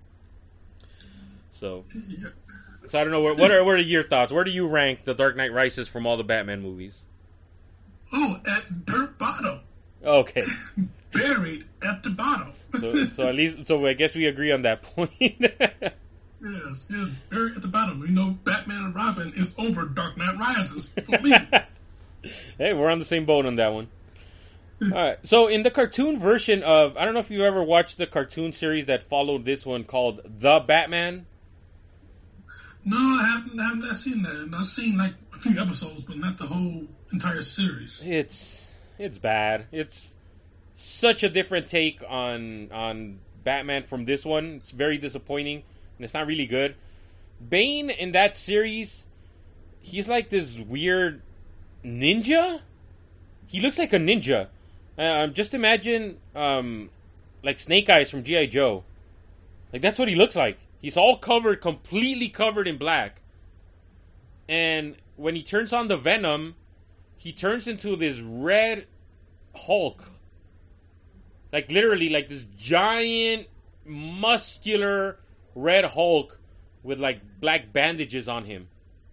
So I don't know, what are your thoughts? Where do you rank The Dark Knight Rises from all the Batman movies? Oh, at dirt bottom. Okay. Buried at the bottom. so at least, I guess we agree on that point. Yes, buried at the bottom. You know, Batman and Robin is over Dark Knight Rises for me. Hey, we're on the same boat on that one. Alright, so in the cartoon version of, I don't know if you ever watched the cartoon series that followed this one called The Batman. No, I haven't seen that. I've seen like a few episodes, but not the whole entire series. It's bad. It's such a different take on Batman from this one. It's very disappointing, and it's not really good. Bane in that series, he's like this weird ninja. He looks like a ninja. Just imagine like Snake Eyes from G.I. Joe. Like, that's what he looks like. He's all covered, completely covered in black. And when he turns on the Venom, he turns into this red Hulk. Like, literally, like this giant, muscular red Hulk with like black bandages on him.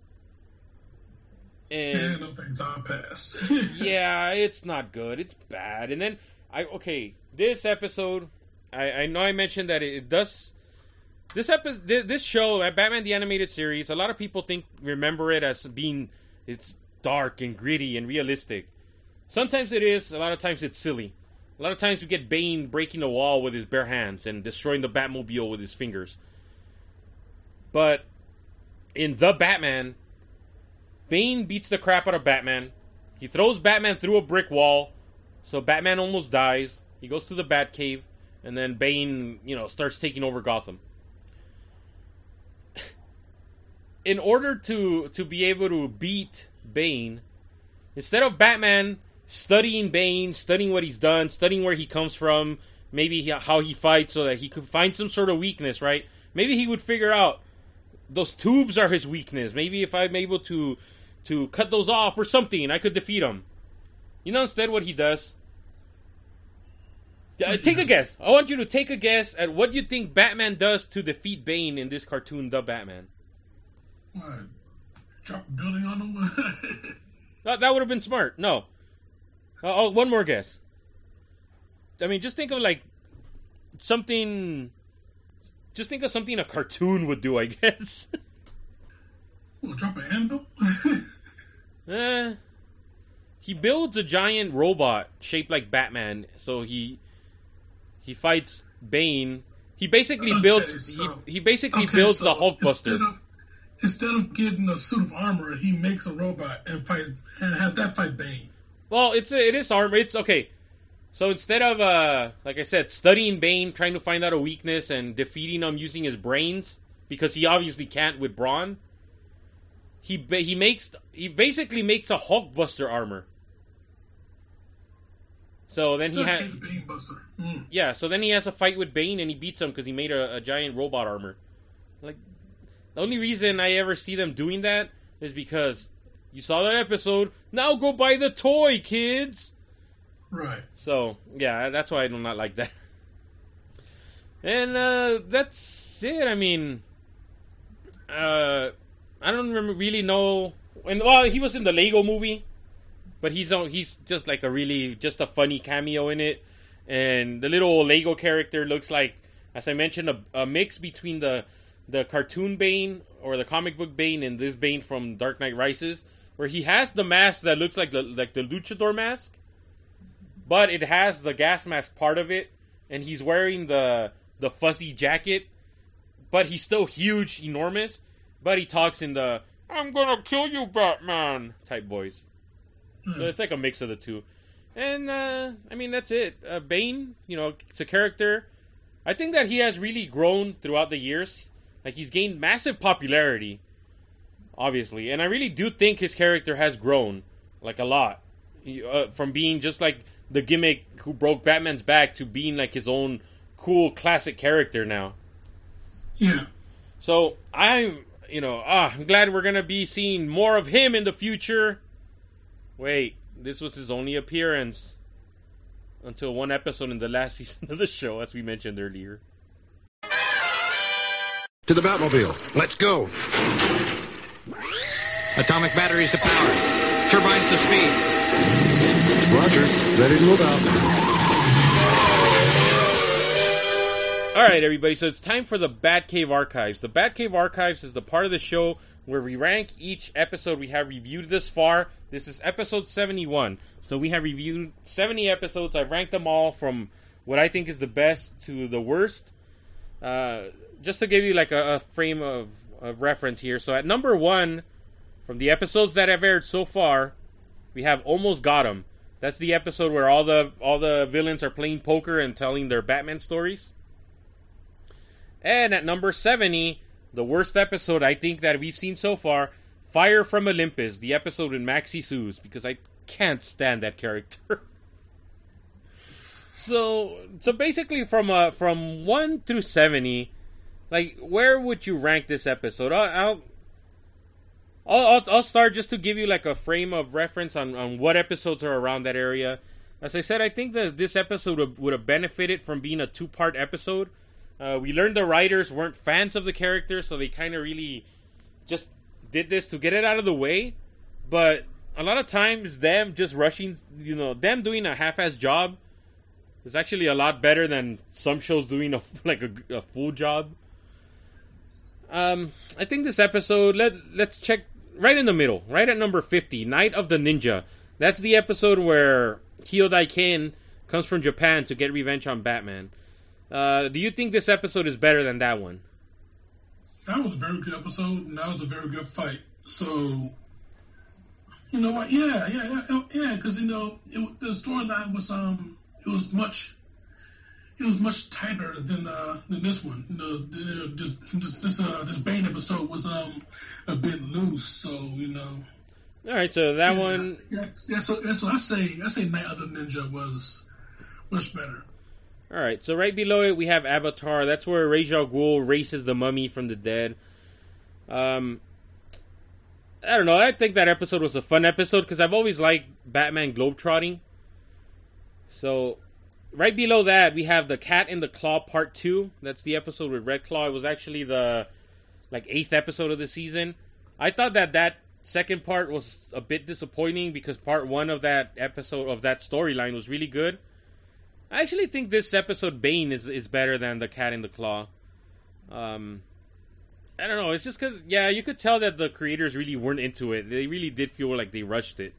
And no thanks, I'll pass. Yeah, it's not good. It's bad. And then this episode, I know I mentioned that it does. This show, Batman the Animated Series, a lot of people remember it as being, it's dark and gritty and realistic. Sometimes it is. A lot of times it's silly. A lot of times we get Bane breaking a wall with his bare hands and destroying the Batmobile with his fingers. But in The Batman, Bane beats the crap out of Batman. He throws Batman through a brick wall, so Batman almost dies. He goes to the Batcave, and then Bane, starts taking over Gotham. In order to be able to beat Bane, instead of Batman studying Bane, studying what he's done, studying where he comes from, maybe how he fights so that he could find some sort of weakness, right? Maybe he would figure out those tubes are his weakness. Maybe if I'm able to cut those off or something, I could defeat him. Instead what he does... Take a guess. I want you to take a guess at what you think Batman does to defeat Bane in this cartoon, The Batman. What? Drop a building on him? That would have been smart. No. One more guess. I mean, just think of like something... Just think of something a cartoon would do, I guess. Well, drop an anvil? He builds a giant robot shaped like Batman. So he fights Bane. He basically builds. He basically builds the Hulkbuster. Instead of getting a suit of armor, he makes a robot and have that fight Bane. Well, it is armor. It's okay. So instead of like I said, studying Bane, trying to find out a weakness and defeating him using his brains, because he obviously can't with brawn. He basically makes a Hulkbuster armor. So then he has Bane Buster. Yeah. So then he has a fight with Bane and he beats him because he made a giant robot armor. Like, the only reason I ever see them doing that is because you saw the episode. Now go buy the toy, kids. Right. So yeah, that's why I do not like that. And that's it. I mean, I don't really know. And well, he was in the Lego movie, but he's just like just a funny cameo in it. And the little Lego character looks like, as I mentioned, a mix between the cartoon Bane or the comic book Bane and this Bane from Dark Knight Rises, where he has the mask that looks like the luchador mask, but it has the gas mask part of it, and he's wearing the fuzzy jacket, but he's still huge, enormous, but he talks in the "I'm gonna kill you, Batman" type voice. So it's like a mix of the two. And I mean, that's it. Bane, it's a character. I think that he has really grown throughout the years. Like, he's gained massive popularity, obviously, and I really do think his character has grown, like, a lot. From being just like the gimmick who broke Batman's back to being like his own cool classic character now. Yeah. So I'm glad we're gonna be seeing more of him in the future. Wait, this was his only appearance until one episode in the last season of the show, as we mentioned earlier. To the Batmobile. Let's go. Atomic batteries to power. Turbines to speed. Roger. Ready to move out. Alright, everybody, so it's time for the Batcave Archives. The Batcave Archives is the part of the show where we rank each episode we have reviewed this far. This is episode 71. So we have reviewed 70 episodes. I've ranked them all from what I think is the best to the worst. Just to give you like a frame of reference here. So at number 1, from the episodes that have aired so far, we have Almost Got 'Em. That's the episode where all the villains are playing poker and telling their Batman stories. And at number 70, the worst episode I think that we've seen so far, Fire from Olympus, the episode with Maxi Suze, because I can't stand that character. So basically from 1 through 70, like, where would you rank this episode? I'll start just to give you like a frame of reference on what episodes are around that area. As I said, I think that this episode would have benefited from being a 2-part episode. We learned the writers weren't fans of the character, so they kind of really just did this to get it out of the way. But a lot of times, them just rushing, them doing a half-ass job is actually a lot better than some shows doing a full job. I think this episode, let's check right in the middle, right at number 50, Night of the Ninja. That's the episode where Kyodai Ken comes from Japan to get revenge on Batman. Do you think this episode is better than that one? That was a very good episode, and that was a very good fight. So, you know what? Yeah, because the storyline was it was much tighter than this one. This Bane episode was a bit loose. So All right, so that one. Yeah. So I say Night of the Ninja was much better. All right, so right below it we have Avatar. That's where Ra's al Ghul races the mummy from the dead. I don't know. I think that episode was a fun episode because I've always liked Batman globetrotting. So, right below that we have the Cat in the Claw Part 2. That's the episode with Red Claw. It was actually the 8th episode of the season. I thought that second part was a bit disappointing because part 1 of that episode of that storyline was really good. I actually think this episode, Bane, is better than the Cat in the Claw. I don't know. It's just because, you could tell that the creators really weren't into it. They really did feel like they rushed it.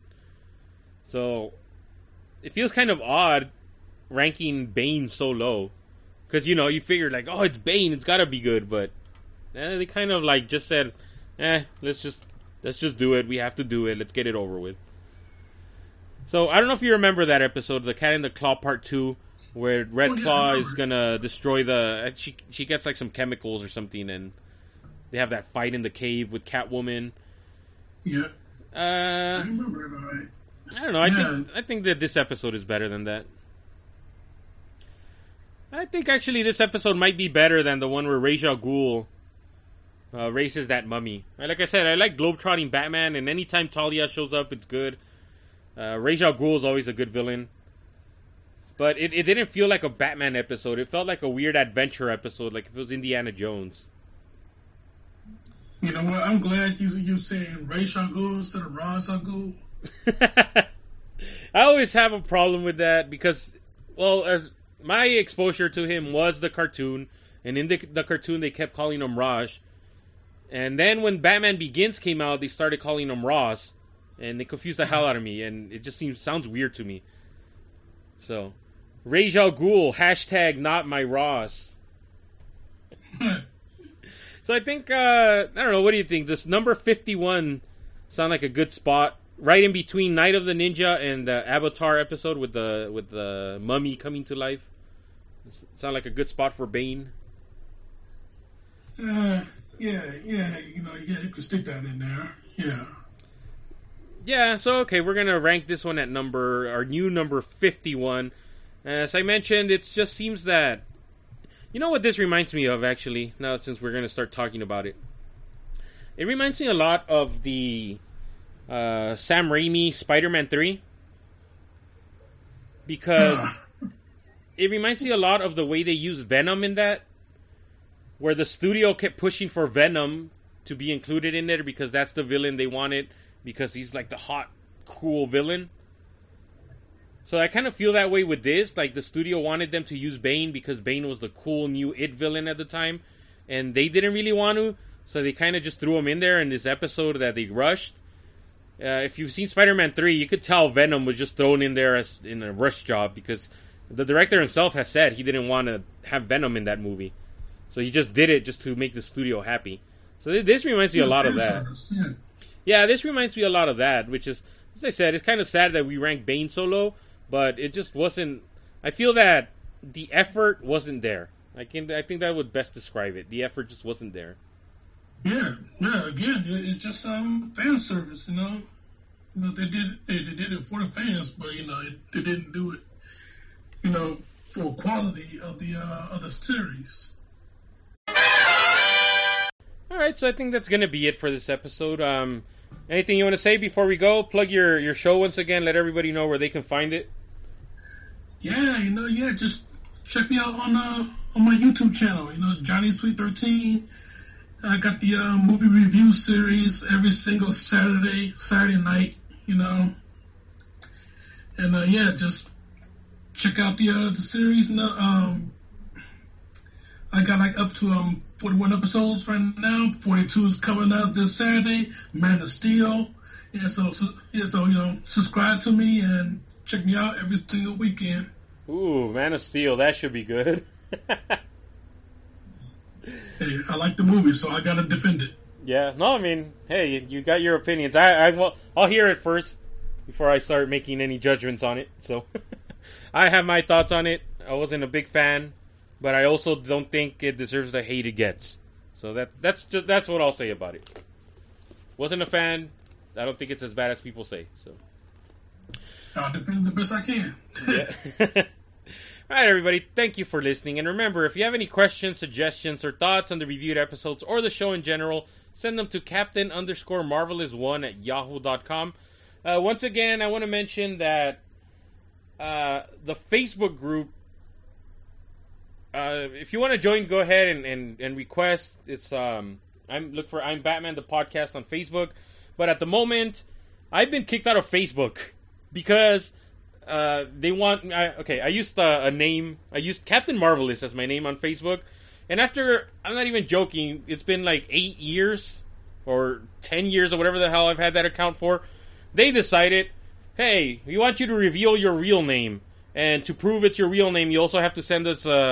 So, it feels kind of odd ranking Bane so low. Because, you know, you figured, like, oh, it's Bane, it's gotta be good, but they kind of, like, just said, let's just do it, we have to do it, let's get it over with. So, I don't know if you remember that episode, The Cat in the Claw Part 2, where Red Claw is gonna destroy she gets, like, some chemicals or something, and they have that fight in the cave with Catwoman. Yeah. I remember it, all right. I don't know, I think that this episode is better than that. I think actually this episode might be better than the one where Ra's al Ghul races that mummy. Like I said, I like globetrotting Batman, and anytime Talia shows up, it's good. Ra's al Ghul is always a good villain. But it didn't feel like a Batman episode. It felt like a weird adventure episode, like if it was Indiana Jones. You know what? I'm glad you're saying Ra's al Ghul instead of Ra's al Ghul. I always have a problem with that because, well, as my exposure to him was the cartoon, and in the cartoon they kept calling him Raj. And then when Batman Begins came out, they started calling him Ross, and they confused the hell out of me, and it just sounds weird to me. So, Ra's al Ghul, hashtag not my Ross. So I think, I don't know, what do you think? This number 51 sound like a good spot, right in between Night of the Ninja and the Avatar episode with the mummy coming to life. Sound like a good spot for Bane? Yeah, you can stick that in there. Yeah. Yeah, so okay, we're gonna rank this one at our new number 51. As I mentioned, it just seems that, you know what this reminds me of, actually, now since we're gonna start talking about it. It reminds me a lot of the Sam Raimi Spider-Man 3. Because it reminds me a lot of the way they used Venom in that, where the studio kept pushing for Venom to be included in there because that's the villain they wanted, because he's like the hot, cool villain. So I kind of feel that way with this. Like, the studio wanted them to use Bane because Bane was the cool new It villain at the time, and they didn't really want to, so they kind of just threw him in there in this episode that they rushed. If you've seen Spider-Man 3, you could tell Venom was just thrown in there as in a rush job, because the director himself has said he didn't want to have Venom in that movie. So he just did it just to make the studio happy. So this reminds me a lot of that. Yeah, this reminds me a lot of that, which is, as I said, it's kind of sad that we ranked Bane so low, but it just wasn't. I feel that the effort wasn't there. I think that would best describe it. The effort just wasn't there. Yeah. Again, it's just fan service. You know, they did it for the fans, but they didn't do it. For quality of the series. All right, so I think that's gonna be it for this episode. Anything you want to say before we go? Plug your show once again. Let everybody know where they can find it. Yeah, just check me out on my YouTube channel. Johnny Sweet 13. I got the movie review series every single Saturday night. And just check out the series. I got like up to 41 episodes right now. 42 is coming out this Saturday. Man of Steel. Yeah, so subscribe to me and check me out every single weekend. Ooh, Man of Steel, that should be good. Hey, I like the movie, so I gotta defend it. Yeah, no, I mean, hey, you got your opinions. I'll hear it first before I start making any judgments on it. So, I have my thoughts on it. I wasn't a big fan, but I also don't think it deserves the hate it gets. So that's what I'll say about it. Wasn't a fan. I don't think it's as bad as people say. So, I'll defend the best I can. Yeah. All right, everybody. Thank you for listening. And remember, if you have any questions, suggestions, or thoughts on the reviewed episodes or the show in general, send them to captain_marvelous1@yahoo.com. Once again, I want to mention that the Facebook group, if you want to join, go ahead and request. It's I'm Batman the podcast on Facebook. But at the moment, I've been kicked out of Facebook because they want. I used a name. I used Captain Marvelous as my name on Facebook, and after, I'm not even joking, it's been like 8 years or 10 years or whatever the hell I've had that account for. They decided, hey, we want you to reveal your real name, and to prove it's your real name, you also have to send us a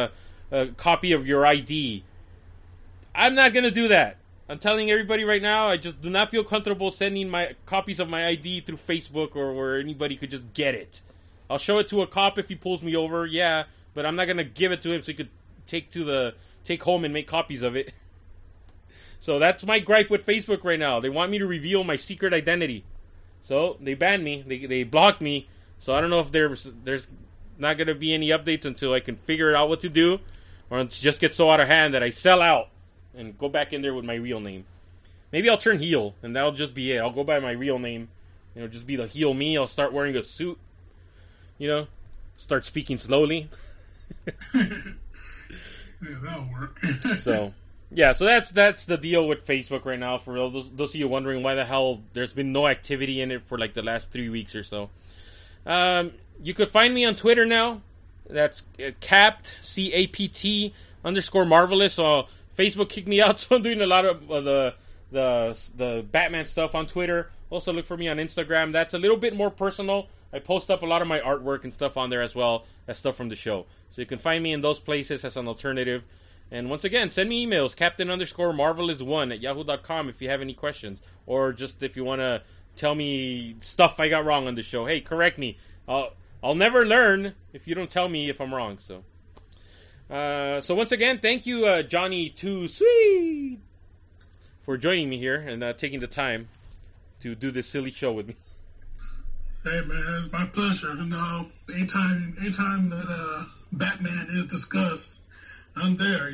a copy of your ID. I'm not going to do that. I'm telling everybody right now, I just do not feel comfortable sending my copies of my ID through Facebook or where anybody could just get it. I'll show it to a cop if he pulls me over, yeah, but I'm not going to give it to him so he could take home and make copies of it. So that's my gripe with Facebook right now. They want me to reveal my secret identity. So they banned me. They blocked me. So I don't know if there's not going to be any updates until I can figure out what to do, or it just gets so out of hand that I sell out and go back in there with my real name. Maybe I'll turn heel, and that'll just be it. I'll go by my real name. Just be the heel me. I'll start wearing a suit. Start speaking slowly. Yeah, that'll work. So that's the deal with Facebook right now. For those of you wondering why the hell there's been no activity in it for like the last 3 weeks or so. You could find me on Twitter now. That's capt, CAPT _marvelous. So Facebook kicked me out, so I'm doing a lot of the Batman stuff on Twitter. Also look for me on Instagram. That's a little bit more personal. I post up a lot of my artwork and stuff on there as well as stuff from the show. So you can find me in those places as an alternative. And once again, send me emails, captain _marvelous1 at yahoo.com if you have any questions. Or just if you want to tell me stuff I got wrong on the show. Hey, correct me. I'll never learn if you don't tell me if I'm wrong. So once again, thank you, Johnny Too Sweet, for joining me here and taking the time to do this silly show with me. Hey man, it's my pleasure. Anytime that Batman is discussed, I'm there.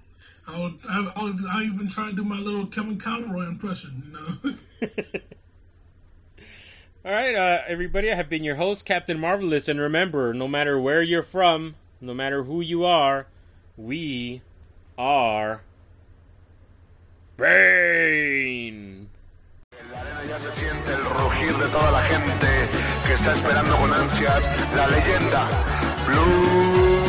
I'll even try to do my little Kevin Conroy impression. All right, everybody. I have been your host, Captain Marvelous, and remember, no matter where you're from, no matter who you are, we are Bane. La arena ya se siente el rugir de toda la gente que está esperando con ansias la leyenda Blue.